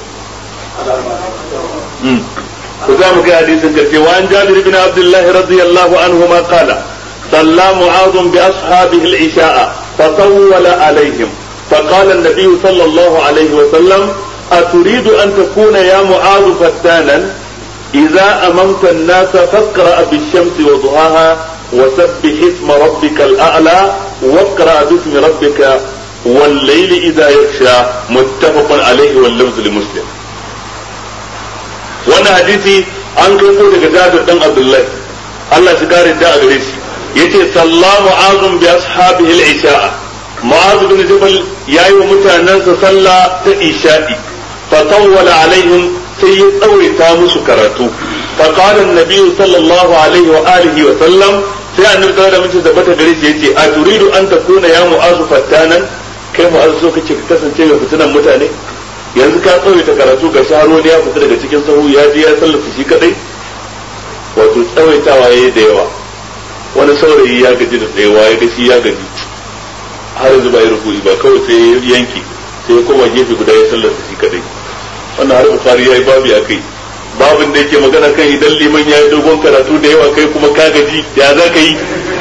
وزعم في حديث كثير وعن جابر بن عبد الله رضي الله عنهما قال صلى معاذ بأصحابه العشاء فطول عليهم فقال النبي صلى الله عليه وسلم أتريد أن تكون يا معاذ فتانا إذا أممت الناس فاقرأ بالشمس وضحاها وسبح اسم ربك الأعلى واقرأ باسم ربك والليل إذا يغشى متفق عليه واللفظ لمسلم wannan hadisi an kai ko daga Jabir dan Abdullahi Allah shi kare da gare shi yace sallahu azum bi ashabihi al-isha'a Mu'adh bin Jabal yayi wa mutanansa sallah ta isha'i fa tawwala alaihim sai ya tsawaita musu karatu fa qala an-nabi sallallahu alaihi wa alihi wa sallam sai annabi da mutum da bata gare shi yace a turidu an takuna ya Mu'adh fattanan kai Mu'adh so kace ka kasance mai fitinan mutane yanzu ka tsawaita karatu ga sharo ne ya fita daga cikin sahu ya je ya sallata shi kadai wato tsawaitawa yayi da yawa wani saurayi ya gaji da tsayawa ya gashi ya gaji har yanzu ba ya rubuci ba kawai sai ya yanki sai ya koma gefe guda ya sallata shi kadai wannan har Bukhari yayi babu ya kai babin da yake magana kan idan liman ya yi dogon karatu da yawa kai kuma ka gaji ya za ka yi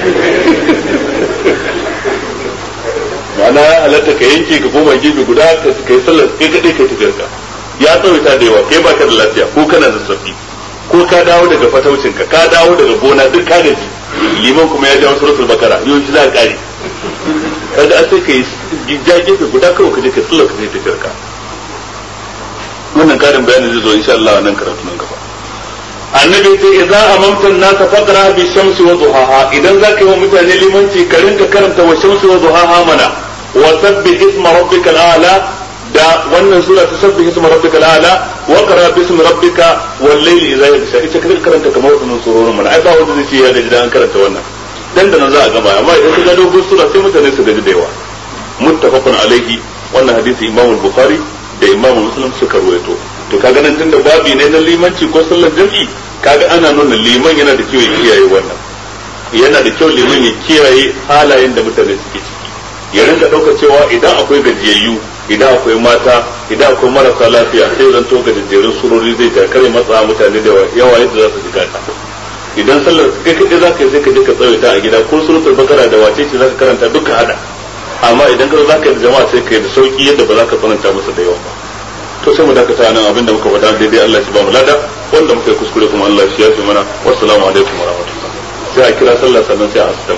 ma'ana ya halatta ka yanke ka koma gefe guda ka yi sallar kai kadai kai tafiyarka ya tsawaita da yawa kai baka da lafiya ko kana da zazzabi ko ka dawo daga fataucinka ka dawo daga gona duk ka gaji liman kuma ya jawo suratul bakara yau shi za ka kare kaga an sai ka yi ja gefe guda kawai ka je ka sallar ka kai tafiyarka wannan karin bayani zai zo insha Allah nan karatu nan gaba annabi ce idza amamta an-nas faqra bi shamsi wa duhaha idan zaka yi wa mutane limanci ka rinka karanta wa shamsi wa duhaha mana wa sabbih isma rabbikal a'la da wannan sura ta sabbih isma rabbikal a'la wa qra bi ismi rabbika wal layli idza yaghsha ita ka karanta kamar wannan surorin mana ai ba wanda zai ce ya gaji dan karanta wannan dan da nan za a gama amma idan ka ga dogon sura sai mutane su gaji da yawa muttafaqun alaihi wannan hadisi Imam al-Bukhari da Imam Muslim suka ruwaito to kaga nan tunda babi ne na limanci ko sallar jami'i kaga ana nuna liman yana da kyau ya kiyaye wannan yana da kyau liman ya kiyaye halayen da mutane suke ciki ya rinka dauka cewa idan akwai gajiyayyu idan akwai mata idan akwai marasa lafiya sai zan to gajejjerun surori zai ta kare matsa mutane da yawa yadda za su ji gata idan sallar kai kai za ka yi sai ka je ka tsawaita a gida ko suratul bakara da wace ce za ka karanta duka hada amma idan ka za ka yi da jama'a sai ka yi da sauki yadda ba za ka tsananta masa da yawa ba to sai mu dakata nan abinda muka faɗa daidai Allah ya ba mu lada wanda muka yi kuskure kuma Allah ya yafe mana wassalamu alaikum wa rahmatullah sai a kira sallah sannan sai a asita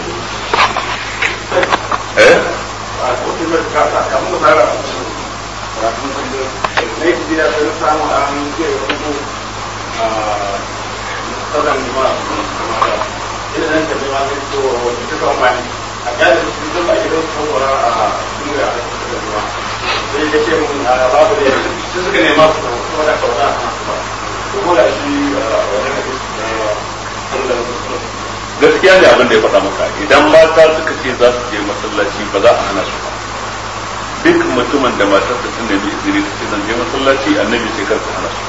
eh a gane su duk a gidan saboda a duniya a cikin ruwa sai ya ce mun a babu da su suka nema su kuma da kauna a ba kuma da shi wani gaskiya ne abin da ya faɗa maka idan mata suka ce za su je masallaci ba za a hana su ba duk mutumin da matar ta sun nemi izini ta ce zan je masallaci annabi sai kar ta hana su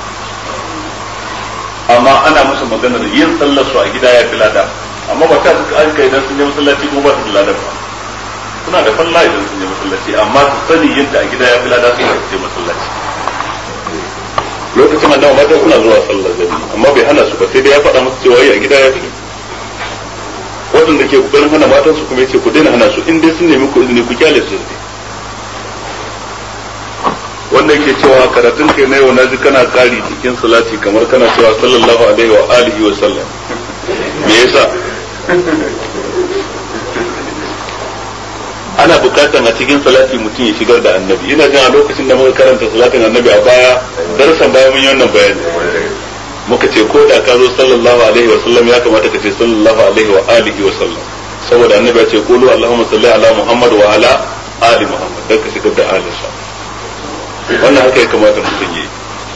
amma ana musu maganar yin sallar su a gida ya fi lada amma ba ta suka aika idan sun je masallaci kuma ba su da ladan ba suna da falla idan sun je masallaci amma su sani yadda a gida ya fi lada sun je masallaci lokacin annabi mata suna zuwa sallar gani amma bai hana su ba sai dai ya faɗa musu cewa a gida ya fi waɗanda ke kokarin hana matan su kuma yace ku daina hana su in dai sun nemi ku izini ku kyale su ne wannan ke cewa karatun kai na yau na ji kana kari cikin salati kamar kana cewa sallallahu alaihi wa alihi wa sallam me yasa ana bukatar a cikin salati mutum ya shigar da annabi ina jin a lokacin da muka karanta salatin annabi a baya darasan baya mun yi wannan bayani muka ce ko da ka zo sallallahu alaihi wa sallam ya kamata ka ce sallallahu alaihi wa alihi wa sallam saboda annabi ya ce qulu allahumma salli ala muhammad wa ala ali muhammad dan ka shigar da alinsa wannan haka ya kamata mutum yi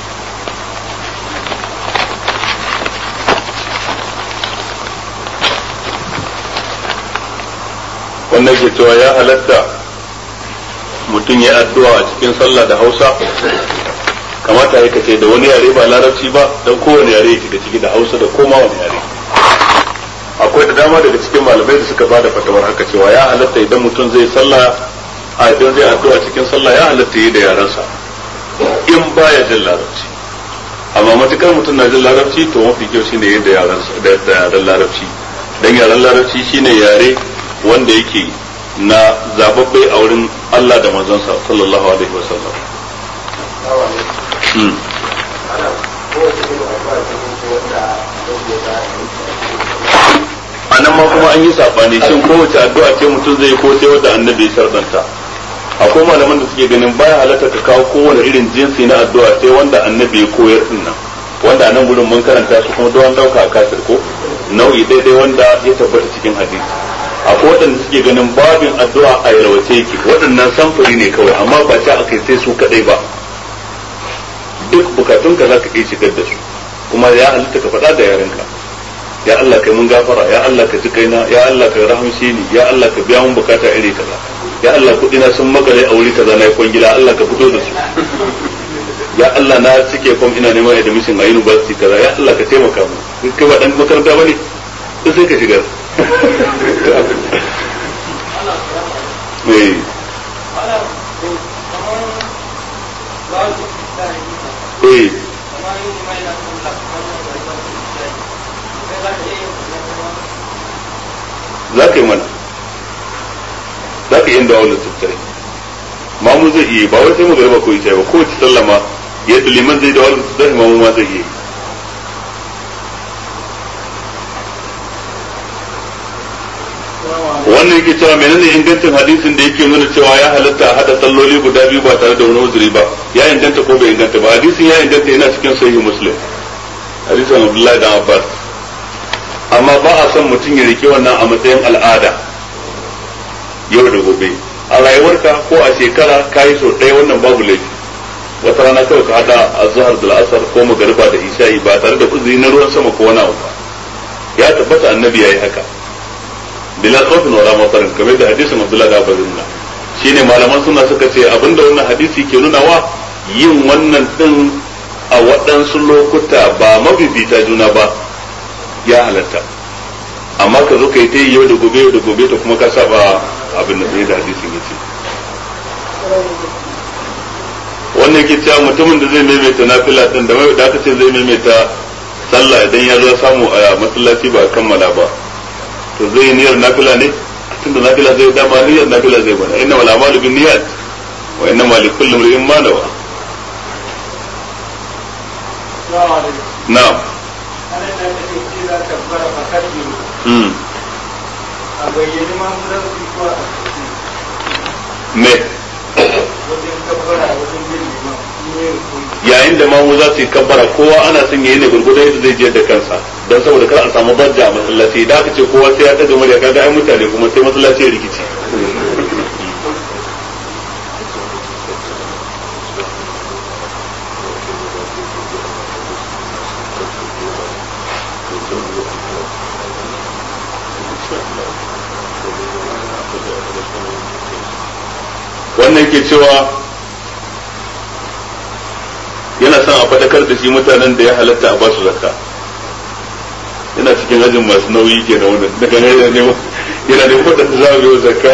wannan ke cewa ya halatta mutum ya addu'a a cikin sallah da Hausa kamata ya kace da wani yare ba larabci ba dan kowane yare ya shiga ciki da Hausa da koma wani yare akwai da dama daga cikin malamai da suka bada fatawar haka cewa ya halatta idan mutum zai sallah a idan zai addu'a cikin sallah ya halatta yi da yarensa in baya jin larabci amma matukar mutum na jin larabci to mafi kyau shine yadda yarensa da yaren larabci dan yaren larabci shine yare wanda yake na zababbe a wurin Allah da manzonsa sallallahu alaihi wasallam anan ma kuma an yi sabani shin kowace addu'a ce mutum zai ko sai wanda annabi ya sardanta akwai malaman da suke ganin baya halatta ka kawo kowane irin jinsi na addu'a sai wanda annabi ya koyar din nan wanda anan gurin mun karanta su kuma don dauka a kafir ko nau'i daidai wanda ya tabbata cikin hadisi akwai waɗanda suke ganin babin addu'a a yalwace yake waɗannan samfuri ne kawai amma ba ta aka sai su kadai ba duk bukatunka za ka iya shigar da su kuma ya halitta ka faɗa da yarenka ya Allah kai mun gafara ya Allah ka ji kaina ya Allah ka rahamshe ni ya Allah ka biya mun bukata iri kaza ya Allah kuɗi na sun makale a wuri kaza na yi kwangila Allah ka fito da su ya Allah na cike form ina neman admission a university kaza ya Allah ka taimaka mu kai ba dan makaranta bane sai ka shiga eh eh za ka yi mana za ka yi inda wani tattare mamu zai iya ba wai sai mu garba ko ita ba kowace sallama yadda liman zai da wani tattare mamu ma zai iya wannan yake cewa menene ingancin hadisin da yake nuna cewa ya halatta a hada salloli guda biyu ba tare da wani uzuri ba ya inganta ko bai inganta ba hadisin ya inganta yana cikin sahih muslim hadisin Abdullahi da Abbas amma ba a son mutum ya rike wannan a matsayin al'ada yau da gobe a rayuwarka ko a shekara kayi sau ɗaya wannan babu laifi wata rana kawai ka hada azhar da al'asar ko magariba da isha'i ba tare da uzuri na ruwan sama ko wani abu ba ya tabbata annabi yayi haka bila khawfin wala matarin kamar da hadisin Abdullah da Abu Hurairah shine malaman suna suka ce abinda wannan hadisi ke nuna wa yin wannan din a waɗansu lokuta ba mabibita juna ba ya halatta amma ka zo ka yi ta yi yau da gobe yau da gobe ta kuma ka saba abin da sai da hadisin yace wannan ke cewa mutumin da zai maimaita nafila din da mai da aka ce zai maimaita sallah idan ya zo samu a masallaci ba kammala ba to zai yi niyyar nafila ne tunda nafila zai dama niyyar nafila zai bana inna wal a'malu bin niyyat wa inna ma li kulli imrin ma nawa na'am mm me yayin da mamu za su yi kabbara kowa ana son yayi ne gurgurdan yadda zai jiyar da kansa don saboda kar a samu bajja a masallaci idan aka ce kowa sai ya daga murya kaga ai mutane kuma sai masallaci ya rikici wannan ke cewa yana son a fadakar da shi mutanen da ya halatta a basu zakka yana cikin ajin masu nauyi ke da wannan daga ne yana neman yana neman waɗanda za a biyo zakka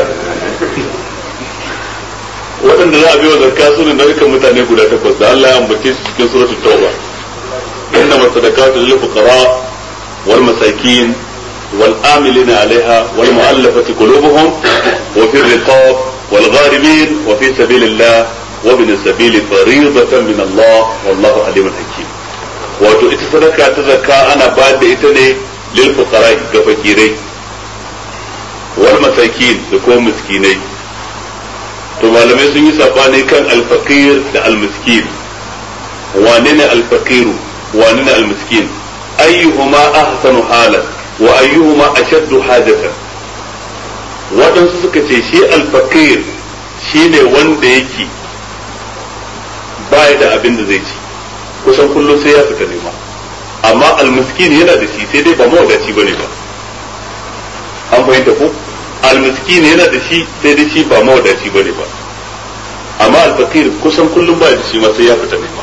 waɗanda za a biyo zakka su ne nau'ikan mutane guda takwas da Allah ya ambace su cikin suratul tauba inna masadaqatu lil fuqara wal masakin wal amilina alaiha wal mu'allafati qulubuhum wa fi riqab wal gharimin wa fi sabilillah wa bin sabili fariidatan min Allah wallahu alimun hakim wato ita sadaka ta zakka ana ba da ita ne lil fuqara ga fakirai wal masakin da kuma miskinai to malamai sun yi sabani kan al faqir da al miskin wane ne al faqiru wane ne al miskin ayyuhuma ahsanu halan wa ayyuhuma ashaddu hajatan wadansu suka ce shi al faqir shine wanda yake baya da abin da zai ci kusan kullum sai ya fita nema amma almiskin yana da shi sai dai ba mawadaci bane ba an fahimta ko almiskin yana da shi sai dai shi ba mawadaci bane ba amma alfakir kusan kullum ba da shi ma sai ya fita nema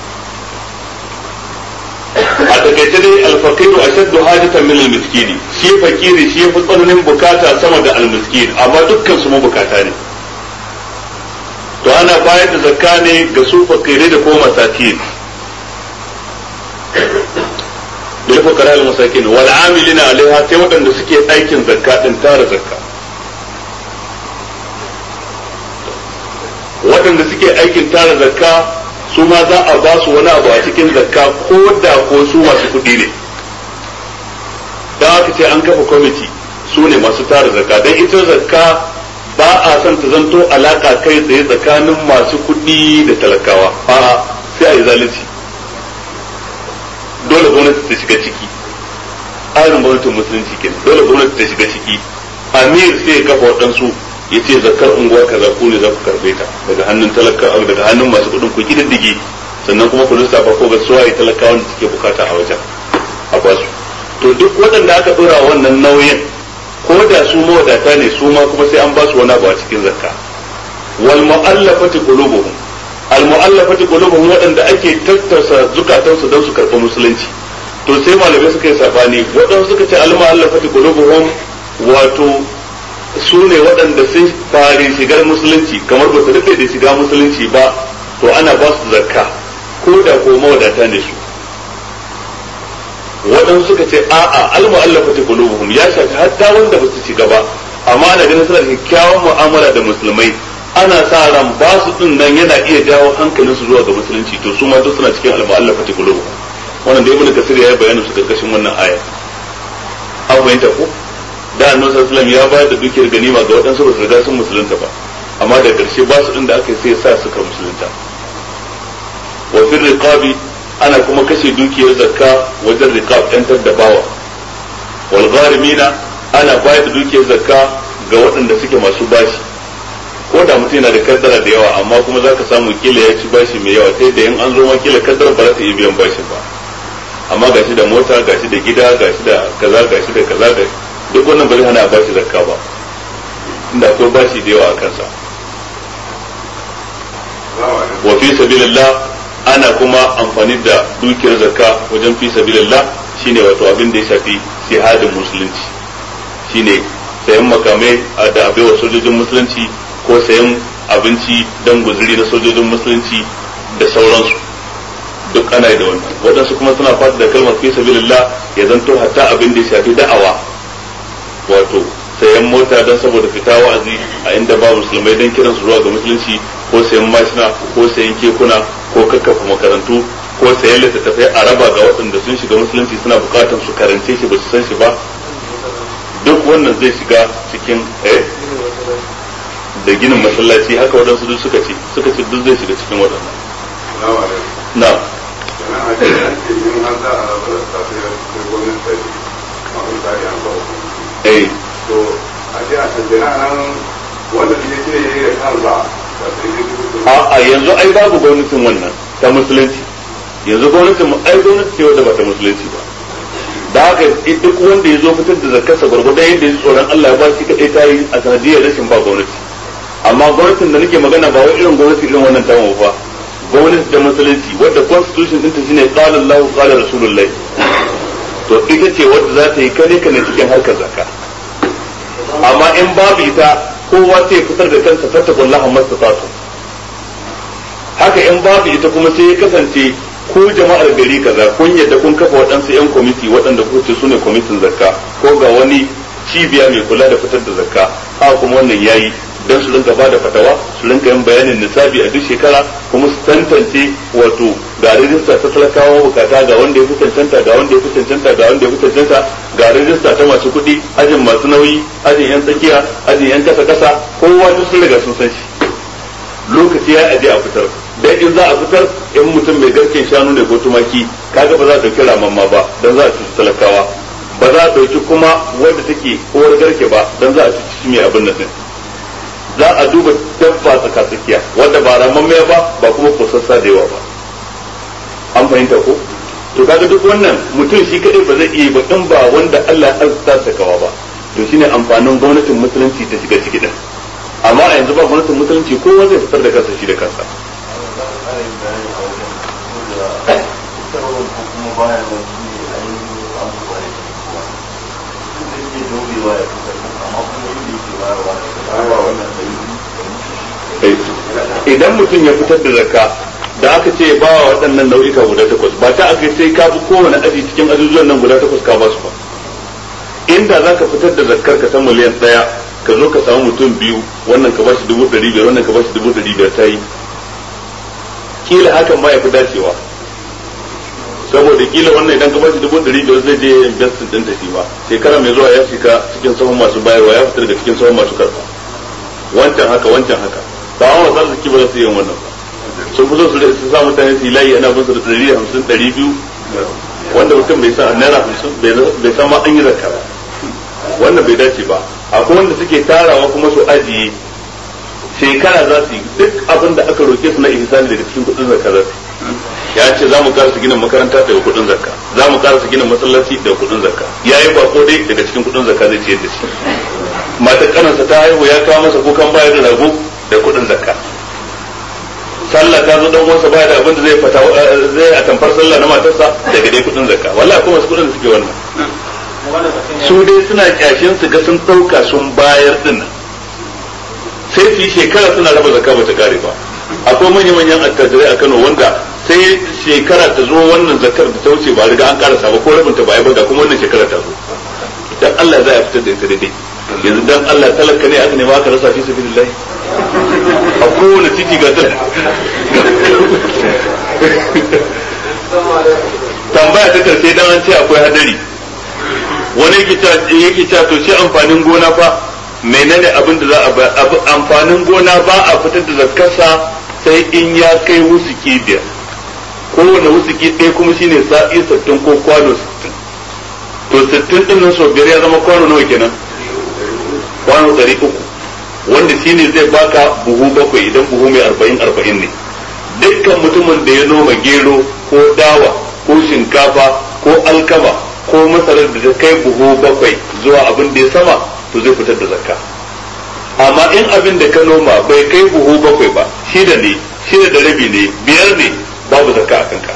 a takaice dai alfakiru ashaddu hajatan min almiskini shi fakiri shi yafi tsananin bukata sama da almiskin amma dukkan su mu bukata ne to ana bayar da zakka ne ga su fakirai da ko masakin da fakara al masakin wal amilina alaiha sai waɗanda suke aikin zakka din tara zakka waɗanda suke aikin tara zakka su ma za a ba su wani abu a cikin zakka ko da ko su masu kuɗi ne da aka ce an kafa kwamiti su ne masu tara zakka don ita zakka ba a son ta zanto alaka kai tsaye tsakanin masu kuɗi da talakawa a'a sai a yi zalunci dole gwamnati ta shiga ciki tsarin gwamnatin musulunci kenan dole gwamnati ta shiga ciki amir sai ya kafa waɗansu ya ce zakar unguwa kaza ku ne za ku karɓe ta daga hannun talakawa daga hannun masu kuɗin ku kididdige sannan kuma ku lissafa ko ga suwaye talakawan da suke bukata a wajen a basu to duk waɗanda aka ɗora wannan nauyin ko da su mawadata ne su ma kuma sai an ba su wani abu a cikin zakka wal mu'allafati qulubuhum al-mu'allafati qulubuhum waɗanda ake tattausa zukatansu don su karɓi musulunci. To sai malamai suka yi sabani, waɗanda suka ce al-mu'allafati qulubuhum wato su ne waɗanda sun fari shigar musulunci kamar ba su rufe da shiga musulunci ba, to ana ba su zakka ko da ko mawadata ne su. Waɗansu suka ce a'a al-mu'allafati qulubuhum ya shafi hatta wanda ba su shiga ba, amma ana ganin suna da kyakkyawan mu'amala da musulmai, ana sa ran ba su din nan yana iya jawo hankalin su zuwa ga musulunci, to su ma duk suna cikin al-mu'allafati qulubuhum. Wannan da Ibn Kasir ya yi bayanin su karkashin wannan aya. An fahimta ko? Da Annabi sallallahu alaihi wasallam ya bayar da dukiyar ganima ga waɗansu ba su riga sun musulunta ba, amma da ƙarshe ba su din da aka sai sa suka musulunta. Wa fil riqabi ana kuma kashe dukiyar zakka wajen riqab ɗantar da bawa. Wal gharimina ana bayar da dukiyar zakka ga waɗanda suke masu bashi. Ko da mutum yana da kaddara da yawa, amma kuma za ka samu kila ya ci bashi mai yawa, ta yadda in an zo ma kila kaddara ba za ta iya biyan bashin ba. Amma gashi da mota, gashi da gida, gashi da kaza, gashi da kaza, da duk wannan ba zai hana bashi zakka ba, inda akwai bashi da yawa a kansa. Wa fi sabilillah ana kuma amfani da dukiyar zakka wajen fi sabilillah, shine wato abin da ya shafi jihadin musulunci, shine sayan makamai da abewa sojojin musulunci ko sayan abinci don guzuri na sojojin musulunci da sauransu, duk ana yi da wannan. Waɗansu kuma suna fata da kalmar fi sabilillah ya zanto hatta abin da ya shafi da'awa, wato sayan mota don saboda fita wa'azi a inda ba musulmai don kiran su zuwa ga musulunci, ko sayan mashina ko sayan kekuna ko kakkafa makarantu ko sayan littattafai a raba ga waɗanda sun shiga musulunci suna bukatar su karance shi ba su san shi ba, duk wannan zai shiga cikin eh da ginin masallaci. Haka waɗansu duk suka ce suka ce duk zai shiga cikin waɗannan. Na eh to a ce a canjana nan wanda shi ne ya yi da kansa. a yanzu ai babu gwamnatin wannan ta musulunci, yanzu gwamnatin mu ai gwamnati ce wadda ba ta musulunci ba, da haka duk wanda ya zo fitar da zakarsa gwargwadon yadda ya tsoron Allah ba shi kadai ta yi a sanadiyar rashin ba gwamnati. Amma gwamnatin da nake magana ba wai irin gwamnati irin wannan ta ba, gwamnati da musulunci wadda constitution ɗinta shine qala Allahu qala Rasulullah, to ita ce wadda za ta yi kane kane cikin harkar zakka. Amma in babu ita kowa sai fitar da kansa fattaqullaha mastata'tu. Haka in babu ita kuma sai ya kasance ko jama'ar gari kaza kun yadda kun kafa waɗansu 'yan kwamiti waɗanda kuke su ne kwamitin zakka, ko ga wani cibiya mai kula da fitar da zakka, haka kuma wannan yayi don su rinka bada fatawa, su rinka yin bayanin nisabi a duk shekara, kuma su tantance wato ga rijista ta talakawa bukata, ga wanda ya fi cancanta, ga wanda ya fi cancanta, ga wanda ya fi cancanta, ga rijista ta masu kuɗi, ajin masu nauyi, ajin yan tsakiya, ajin yan kasa kasa, kowa duk sun riga sun san shi. Lokaci ya aje a fitar, dan in za a fitar in mutum mai garken shanu ne ko tumaki, kaga ba za a dauki ramamma ba dan za a cuci talakawa, ba za a dauki kuma wanda take uwar garke ba dan za a cuci shi mai abin nan din. Za a duba dabba tsaka tsakiya wanda ba ramamme ba ba kuma kosassa da yawa ba. An fahimta ko? To kaga duk wannan mutum shi kadai ba zai iya ba in ba wanda Allah ya arzuta ta kawa ba. To shine amfanin gwamnatin musulunci ta shiga ciki din. Amma a yanzu ba gwamnatin musulunci kowa zai fitar da kansa shi da kansa. Idan mutum ya fitar da zakka da aka ce ba wa waɗannan nau'ika guda takwas, ba ta aka sai ka bi kowane aji cikin ajujuwan nan guda takwas ka ba su ba. Inda za ka fitar da zakkar ka ta miliyan ɗaya ka zo ka samu mutum biyu, wannan ka ba shi dubu ɗari biyar, wannan ka ba shi dubu ɗari biyar, ta yi kila hakan ma ya fi dacewa, saboda kila wannan idan ka ba shi dubu ɗari biyar zai je investin ɗin ta shi ba, shekara mai zuwa ya shiga cikin sahun masu bayarwa, ya fitar daga cikin sahun masu karɓa. Wancan haka wancan haka ba a wasu arziki ba za su yi wannan ba, sun fi so su sa mutane su yi layi ana bin su da ɗari hamsin ɗari biyu, wanda mutum bai sa naira hamsin bai sa ma an yi zakka ba, wannan bai dace ba. Akwai wanda suke tarawa kuma su ajiye shekara za su yi duk abin da aka roke su na ihsani daga cikin kuɗin zakka za su ya ce za mu karasa ginin makaranta daga kuɗin zakka, za mu karasa ginin masallaci daga kuɗin zakka, ya yi bako dai daga cikin kuɗin zakka zai ciyar da shi, matar kanansa ta haihu ya kawo masa kukan bayar da rago da kuɗin zakka. sallah ta zo dan uwansa baya da abin da zai fata zai a tamfar sallah na matarsa daga dai kudin zakka wallahi kuma su kudin da suke wannan su dai suna kyashin su ga sun dauka sun bayar din sai su yi shekara suna raba zakka ba ta kare ba akwai manyan manyan attajirai a Kano wanda sai shekara ta zo wannan zakkar da ta wuce ba riga an karasa ba ko rabin ta ba ya ba kuma wannan shekara ta zo dan Allah za a fitar da ita daidai yanzu dan Allah talaka ne aka nema aka rasa fi sabilillah a kowane titi ga ta tambaya ta karshe dan an ce akwai hadari wani yake cewa to shi amfanin gona fa menene abin da za a ba amfanin gona ba a fitar da zakkarsa sai in ya kai wusuki biyar kowane wusuki ɗaya kuma shine sa'i sittin ko kwano sittin to sittin din nan sau biyar ya zama kwano nawa kenan kwano ɗari uku wanda shine zai baka buhu bakwai idan buhu mai arba'in arba'in ne dukkan mutumin da ya noma gero ko dawa ko shinkafa ko alkama ko masarar da ta kai buhu bakwai zuwa abin da ya sama to zai fitar da zakka amma in abin da ka noma bai kai buhu bakwai ba shida ne shida da rabi ne biyar ne babu zakka a kanka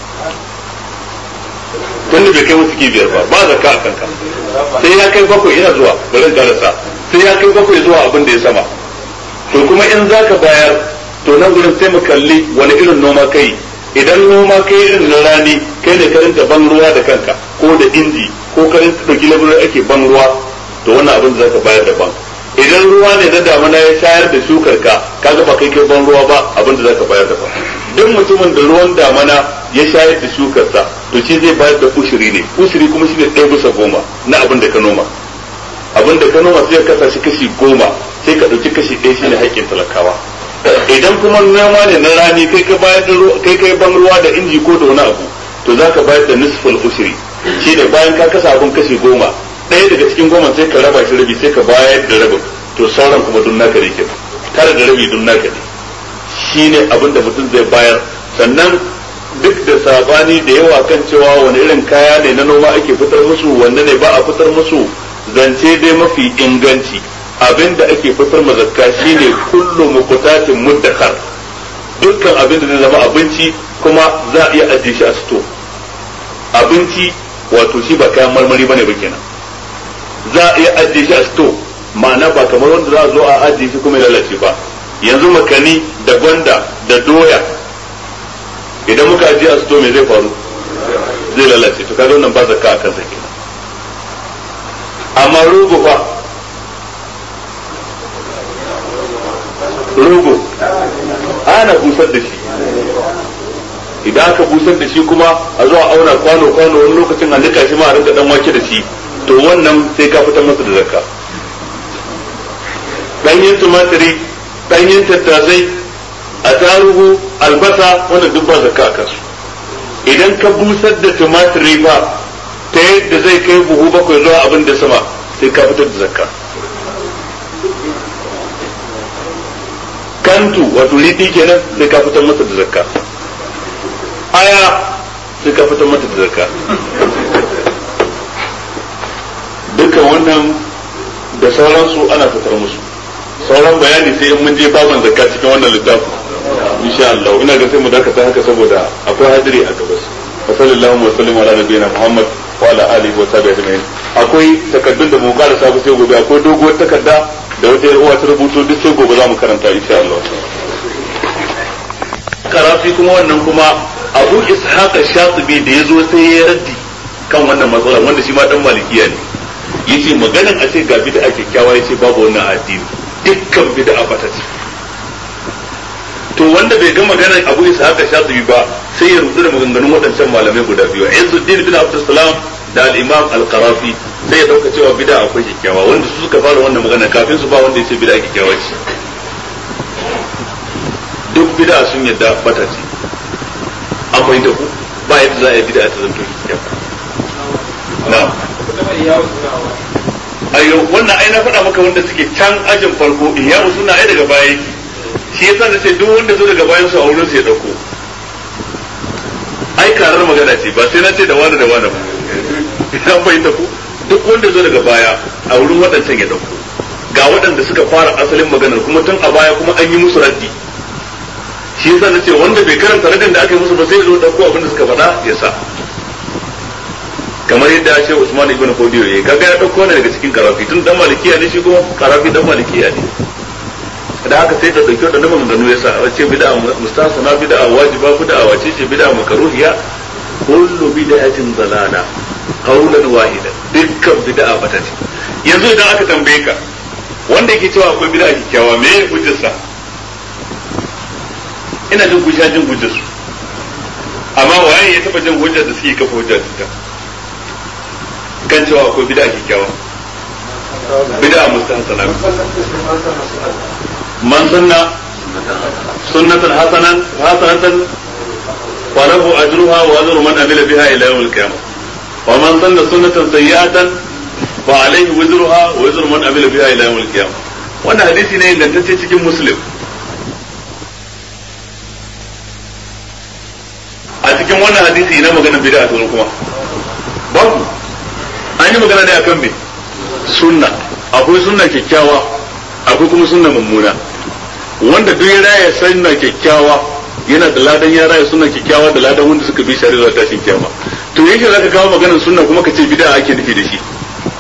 tunda bai kai wasu biyar ba ba zakka a kanka sai ya kai bakwai ina zuwa bari karasa sai ya kai bakwai zuwa abin da ya sama to kuma in zaka bayar to nan gurin sai mu kalli wani irin noma kai idan noma kai irin na rani kai ne ka rinka ban ruwa da kanka ko da inji ko ka rinka dauki laburar ake ban ruwa to wannan abin da zaka bayar daban idan ruwa ne na damuna ya shayar da shukar ka kaga ba kai kai ban ruwa ba abin da zaka bayar daban duk mutumin da ruwan damuna ya shayar da shukar sa to shi zai bayar da ushiri ne ushiri kuma shine ɗaya bisa goma na abin da ka noma abin da ka noma sai ka kasa shi kashi goma sai ka ɗauki kashi ɗaya shine haƙƙin talakawa idan kuma noma ne na rani kai ka bayar da kai kai ban ruwa da inji ko da wani abu to zaka bayar da nisful ushri shine bayan ka kasa abin kashi goma ɗaya daga cikin goma sai ka raba shi rabi sai ka bayar da rabin to sauran kuma dun naka ne kenan tare da rabi dun naka ne shine abin da mutum zai bayar sannan duk da sabani da yawa kan cewa wani irin kaya ne na noma ake fitar musu wanne ne ba a fitar musu zance dai mafi inganci abin da ake fitar mazakka shine kullu muqtatin muddakar dukkan abin da zai zama abinci kuma za a iya ajiye shi a sto abinci wato shi ba kayan marmari bane ba kenan za a iya ajiye shi a sto ma'ana ba kamar wanda za a zo a ajiye shi kuma ya lalace ba yanzu makani da gwanda da doya idan muka ajiye a sto me zai faru zai lalace to kaga wannan ba zakka akan sa kenan amma rogo fa rogo ana busar da shi idan aka busar da shi kuma a zuwa auna kwano kwano wani lokacin a nika shi ma a rinka dan wake da shi to wannan sai ka fitar masa da zakka danyen tumatiri danyen tattasai a tarugu albasa wannan duk ba zakka a kansu idan ka busar da tumatiri fa ta yadda zai kai buhu bakwai zuwa abin da sama sai ka fitar da zakka kantu wato riɗi kenan sai ka fitar masa da zakka aya sai ka fitar mata da zakka dukkan wannan da sauransu ana fitar musu sauran bayani sai in mun je baban zakka cikin wannan littafin insha Allah ina ga sai mu dakata haka saboda akwai hadiri a gabas wa sallallahu wa sallam ala nabiyina Muhammad wa ala alihi wa sahbihi ajma'in akwai takaddun da mu ƙara sabu sai gobe akwai doguwar takarda da wata uwa ta rubuto duk sai gobe za mu karanta insha Allah karafi kuma wannan kuma Abu Ishaq Shatibi da yazo sai ya raddi kan wannan matsalar wanda shi ma dan malikiya ne yace maganan a ce ga bid'a kyakkyawa yace babu wannan addini dukkan bid'a bata ce to wanda bai ga maganar Abu Ishaq Shatibi ba sai ya rubuta maganganun waɗancan malamai guda biyu Izzuddin bin Abdul Salam da al-Imam al-Qarafi sai ya dauka cewa bid'a akwai kyakkyawa wanda su suka fara wannan magana kafin su ba wanda yace bid'a kyakkyawa ce duk bid'a sun yadda bata ce an fahimta ku ba yadda za a yi bid'a ta zanto kyakkyawa na ayo wannan ai na faɗa maka wanda suke can ajin farko iyawu suna ai daga baya yake shi yasa da ce duk wanda zo daga bayan su a wurin su ya dauko ai karar magana ce ba sai na ce da wani da wani ba an fahimta ku duk wanda zo daga baya a wurin waɗancan ya dauko ga waɗanda suka fara asalin maganar kuma tun a baya kuma an yi musu raddi shi yasa nace wanda bai karanta radin da aka yi musu ba sai zo dauko abin da suka faɗa ya sa kamar yadda ya ce Usman ibn Fodiyo yayi kaga ya dauko ne daga cikin karafi tun dan malikiya ne shi kuma karafi dan malikiya ne da haka sai ta dauki wadannan maganganu ya sa wace bid'a mustasana bid'a wajiba bid'a wace ce bid'a makruhiya kullu bid'atin dalala qawlan wahidan dukkan bid'a bata ce yanzu idan aka tambaye ka wanda yake cewa akwai bid'a kikkiawa me ya hujjarsa ina jin ku jin hujjar su amma waye ya taba jin hujjar da suke kafa hujjar ta kan cewa akwai bid'a kikkiawa bid'a mustahsana man sunna sunnatan hasanan hasanatan wa lahu ajruha wa ajru man amila biha ila yawm al-qiyamah wa man sanna sunnatan sayyi'atan fa alayhi wizruha wa wizru man amila biha ila yawm al-qiyamah wannan hadisi ne ingantacce cikin muslim a cikin wannan hadisi ina magana bid'a to kuma babu an yi magana ne akan me sunna akwai sunna kyakkyawa akwai kuma sunna mummuna wanda duk ya raya sunna kyakkyawa yana da ladan ya raya sunna kyakkyawa da ladan wanda suka bi shari'a ta tashin kiyama to yake zaka kawo maganar sunna kuma ka ce bid'a ake nufi da shi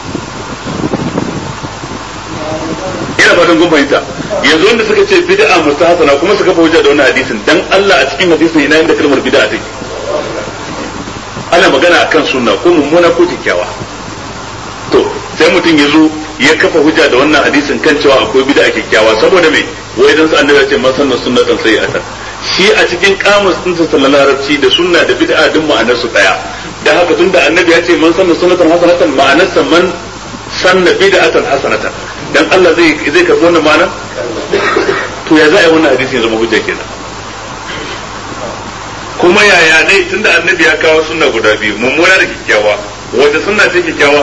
ina fatan kun fahimta yanzu wanda suka ce bid'a mustahsana kuma suka fa hujja da wannan hadisin dan Allah a cikin hadisin ina inda kalmar bid'a take ana magana akan sunna ko mummuna ko kyakkyawa to sai mutum ya zo ya kafa hujja da wannan hadisin kan cewa akwai bid'a kyakkyawa saboda me wai dan annabi ya ce man sanna sunnatan sayyi'atan shi a cikin kamus din sa sallallahu larabci da sunna da bid'a din ma'anar su daya da haka tunda annabi ya ce man sanna sunnatan hasanatan ma'anar sa man sanna bid'atan hasanatan dan Allah zai zai karbi wannan ma'ana to ya za a yi wannan hadisi ya zama hujja kenan kuma yaya ne tunda annabi ya kawo sunna guda biyu mummuna da kyakkyawa wata sunna ce kyakkyawa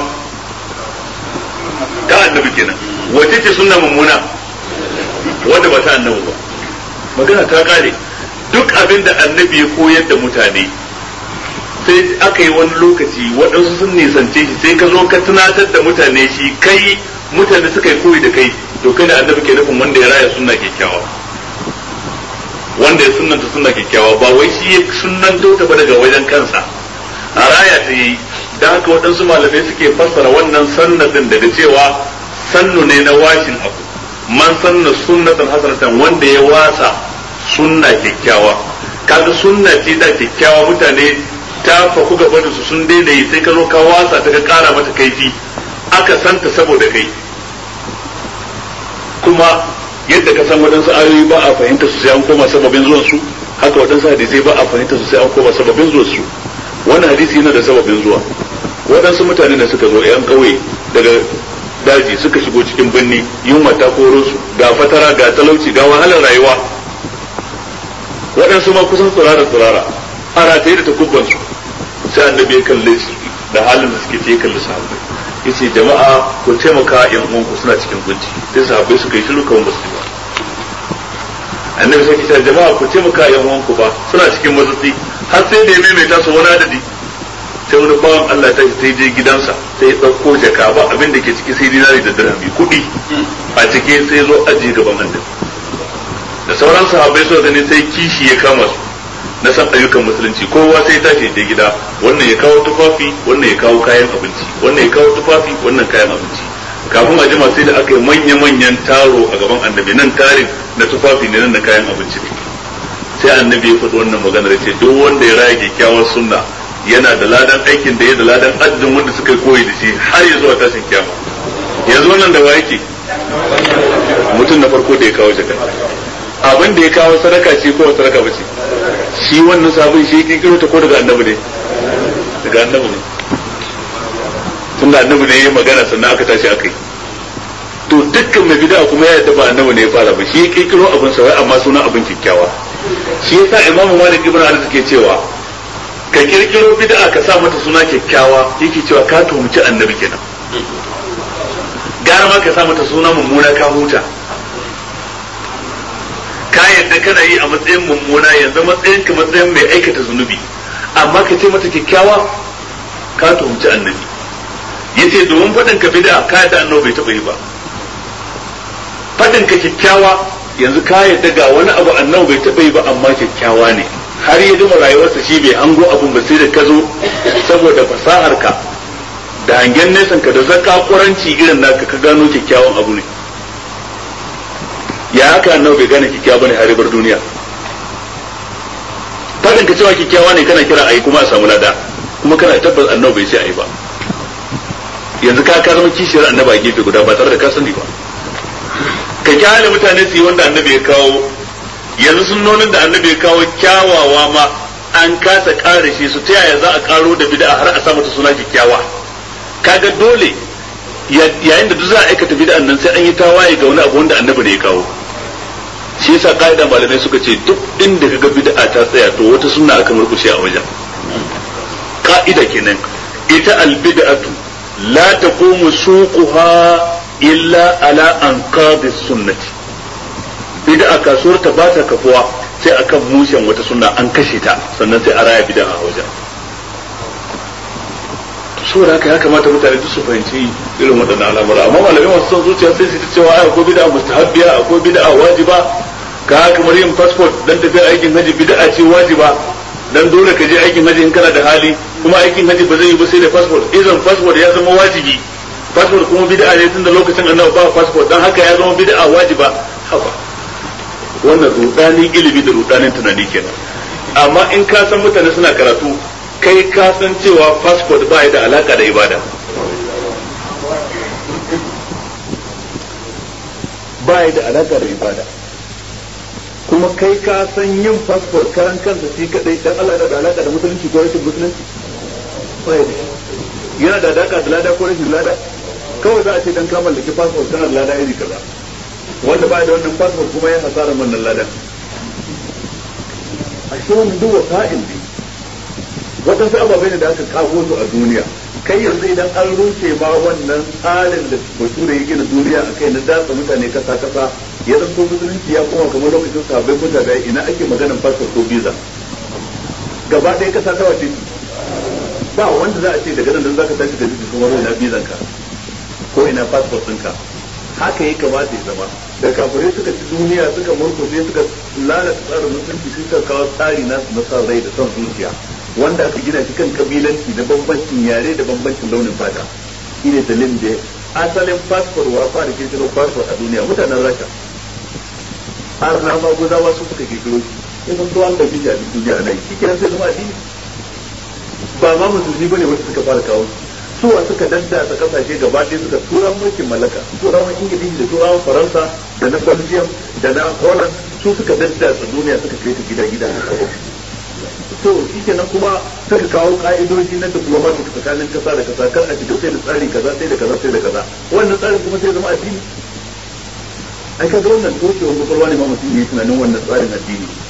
ta annabi kenan wace ce sunna mummuna wanda ba ta annabi ba magana ta kare duk abin da annabi ya koyar da mutane sai aka yi wani lokaci waɗansu sun nisance shi sai ka zo ka tunatar da mutane shi kai mutane suka yi koyi da kai to kai da annabi ke nufin wanda ya raya sunna kyakkyawa wanda ya sunnanta sunna kyakkyawa ba wai shi ya sunnanto ta ba daga wajen kansa a raya ta yi da haka waɗansu malamai suke fassara wannan sannatin daga cewa sannu ne na washin abu man sanna sunnatan hasanatan wanda ya wasa sunna kyakkyawa kaga sunna ce da kyakkyawa mutane ta faku gaba da su sun daina yi sai ka zo ka wasa ta ka kara mata kaifi aka santa saboda kai kuma yadda ka san waɗansu ayoyi ba a fahimta su sai an koma sababin zuwan su haka waɗansu hadisai ba a fahimta su sai an koma sababin zuwan su wannan hadisi yana da sababin zuwa waɗansu mutane da suka zo yan ƙauye daga daji suka shigo cikin birni yunwa ta koro su ga fatara ga talauci ga wahalar rayuwa waɗansu ma kusan tsirara tsirara a rataye da takubban su sai annabi ya kalle su da halin da suke ce kalli sahabbai yace jama'a ku taimaka yan uwanku suna cikin kunci sai sahabbai suka yi shiru kawai ba su ba annabi sai ya ce jama'a ku taimaka yan uwanku ba suna cikin matsatsi har sai da ya maimaita su wani adadi sai wani bawan Allah ta sai je gidansa sai ya ɗauko jaka ba abin da ke ciki sai dinari da dirhami kuɗi a cike sai zo ajiye gaban annabi da sauran sahabbai suka gani sai kishi ya kama su na san ayyukan musulunci kowa sai tashi je gida wannan ya kawo tufafi wannan ya kawo kayan abinci wannan ya kawo tufafi wannan kayan abinci kafin a jima sai da aka yi manya-manyan taro a gaban annabi nan tarin na tufafi ne nan da kayan abinci ne sai annabi ya faɗi wannan maganar ya ce duk wanda ya raya kyakkyawar sunna yana da ladan aikin da ya da ladan adadin wanda suka koyi da shi har ya zuwa tashin kiyama yanzu wannan da wa yake mutum na farko da ya kawo jaka abin da ya kawo sadaka ce ko sadaka ba ce shi wannan sabon shi kirkiro ta ko daga annabi ne daga annabi ne tun da annabi ne ya magana sannan aka tashi akai to dukkan mai bid'a kuma ya yadda ba annabi ne ya fara ba shi ya kirkiro abin sa wai amma sunan abin kikkiawa shi yasa imamu malik ibn anas ke cewa ka kirkiro bid'a ka sa mata suna kyakkyawa yake cewa ka tuhumci annabi kenan gara ma ka sa mata suna mummuna ka huta ka yadda kana yi a matsayin mummuna yanzu matsayin ka matsayin mai aikata zunubi amma ka ce mata kyakkyawa ka tuhumci annabi yace domin fadin ka bid'a ka yadda annabi bai taba yi ba fadin ka kyakkyawa yanzu ka yadda ga wani abu annabi bai taɓa yi ba amma kyakkyawa ne har ya gama rayuwarsa shi bai hango abun ba sai da ka zo saboda fasahar ka da hangen nesan ka da zakakuranci irin naka ka gano kyakkyawan abu ne ya haka annabi bai gane kyakkyawa bane har bar duniya fadin ka cewa kyakkyawa ne kana kira ayi kuma a samu lada kuma kana tabbas annabi bai ce ayi ba yanzu ka ka zama kishiyar annabi a gefe guda ba tare da ka sani ba ka kyale mutane su yi wanda annabi ya kawo yanzu sunnonin da annabi ya kawo kyawawa ma an kasa ƙara shi su ta yaya za a ƙaro da bid'a har a sa mata suna kyakkyawa kaga dole yayin da duk za a aikata bid'an nan sai an yi tawaye ga wani abu wanda annabi ne ya kawo shi yasa ka'ida malamai suka ce duk inda kaga bid'a ta tsaya to wata sunna aka murkushe a wajen ka'ida kenan ita albid'atu la taqumu suquha illa ala anqadis sunnati bid'a kasuwar ta ba ta kafuwa sai akan mushen wata sunna an kashe ta sannan sai a raya bid'a a wajen saboda haka ya kamata mutane duk su fahimci irin waɗannan al'amura amma malamai masu son zuciya sai su ta cewa ai akwai bid'a mustahabbiya akwai bid'a wajiba ka kamar yin passport dan tafiya aikin haji bid'a ce wajiba dan dole ka je aikin haji in kana da hali kuma aikin haji ba zai yi ba sai da passport idan passport ya zama wajibi passport kuma bid'a ne tunda lokacin annabi ba passport dan haka ya zama bid'a wajiba haba wannan rudanin ilimi da rudanin tunani kenan amma in ka san mutane suna karatu kai ka san cewa passport ba ya da alaka da ibada ba ya da alaka da ibada kuma kai ka san yin passport karan kansa shi kadai dan Allah da alaka da musulunci ko rashin musulunci ba ya da yana da alaka da lada ko rashin lada kawai za a ce dan ka mallaki passport kana da lada iri kaza wanda ba da wannan passport kuma ya hasara wannan ladan a shi wannan duk wasa'il ne waɗansu ababai ne da aka kawo su a duniya kai yanzu idan an rushe ma wannan tsarin da bature ya gina duniya a kai na datsa mutane kasa kasa ya zanto musulunci ya koma kamar lokacin sahabbai ko tabi'ai ina ake maganar passport ko visa gaba ɗaya kasa ta wace ba wanda za a ce daga nan zaka tashi da jiki kuma ina bizan ka ko ina passport ɗinka haka ya kamata ya zama da kafirai suka ci duniya suka murkushe suka lalata tsarin musulunci suka kawo tsari nasu na son rai da son zuciya wanda aka gina shi kan kabilanci da bambancin yare da bambancin launin fata shi ne dalilin da asalin fasfor wa fara kirkiro fasfor a duniya mutanen rasha har na ma guzawa su suka kirkiro shi ya zan zuwa da bija a duniya na shi kenan sai zama addini ba ma musulmi bane wanda suka fara kawo suwa suka danta kasashe gaba ɗaya suka tura mulkin mallaka turawan ingilishi da turawan faransa da na belgium da na holland su suka danta duniya suka kai ta gida gida to shi kenan kuma suka kawo ka'idoji na diplomatic tsakanin kasa da kasa kar a shiga sai da tsari kaza sai da kaza sai da kaza wannan tsarin kuma sai zama addini ai kaga wannan toshewar kwakwalwa ne ma mutum yi tunanin wannan tsarin addini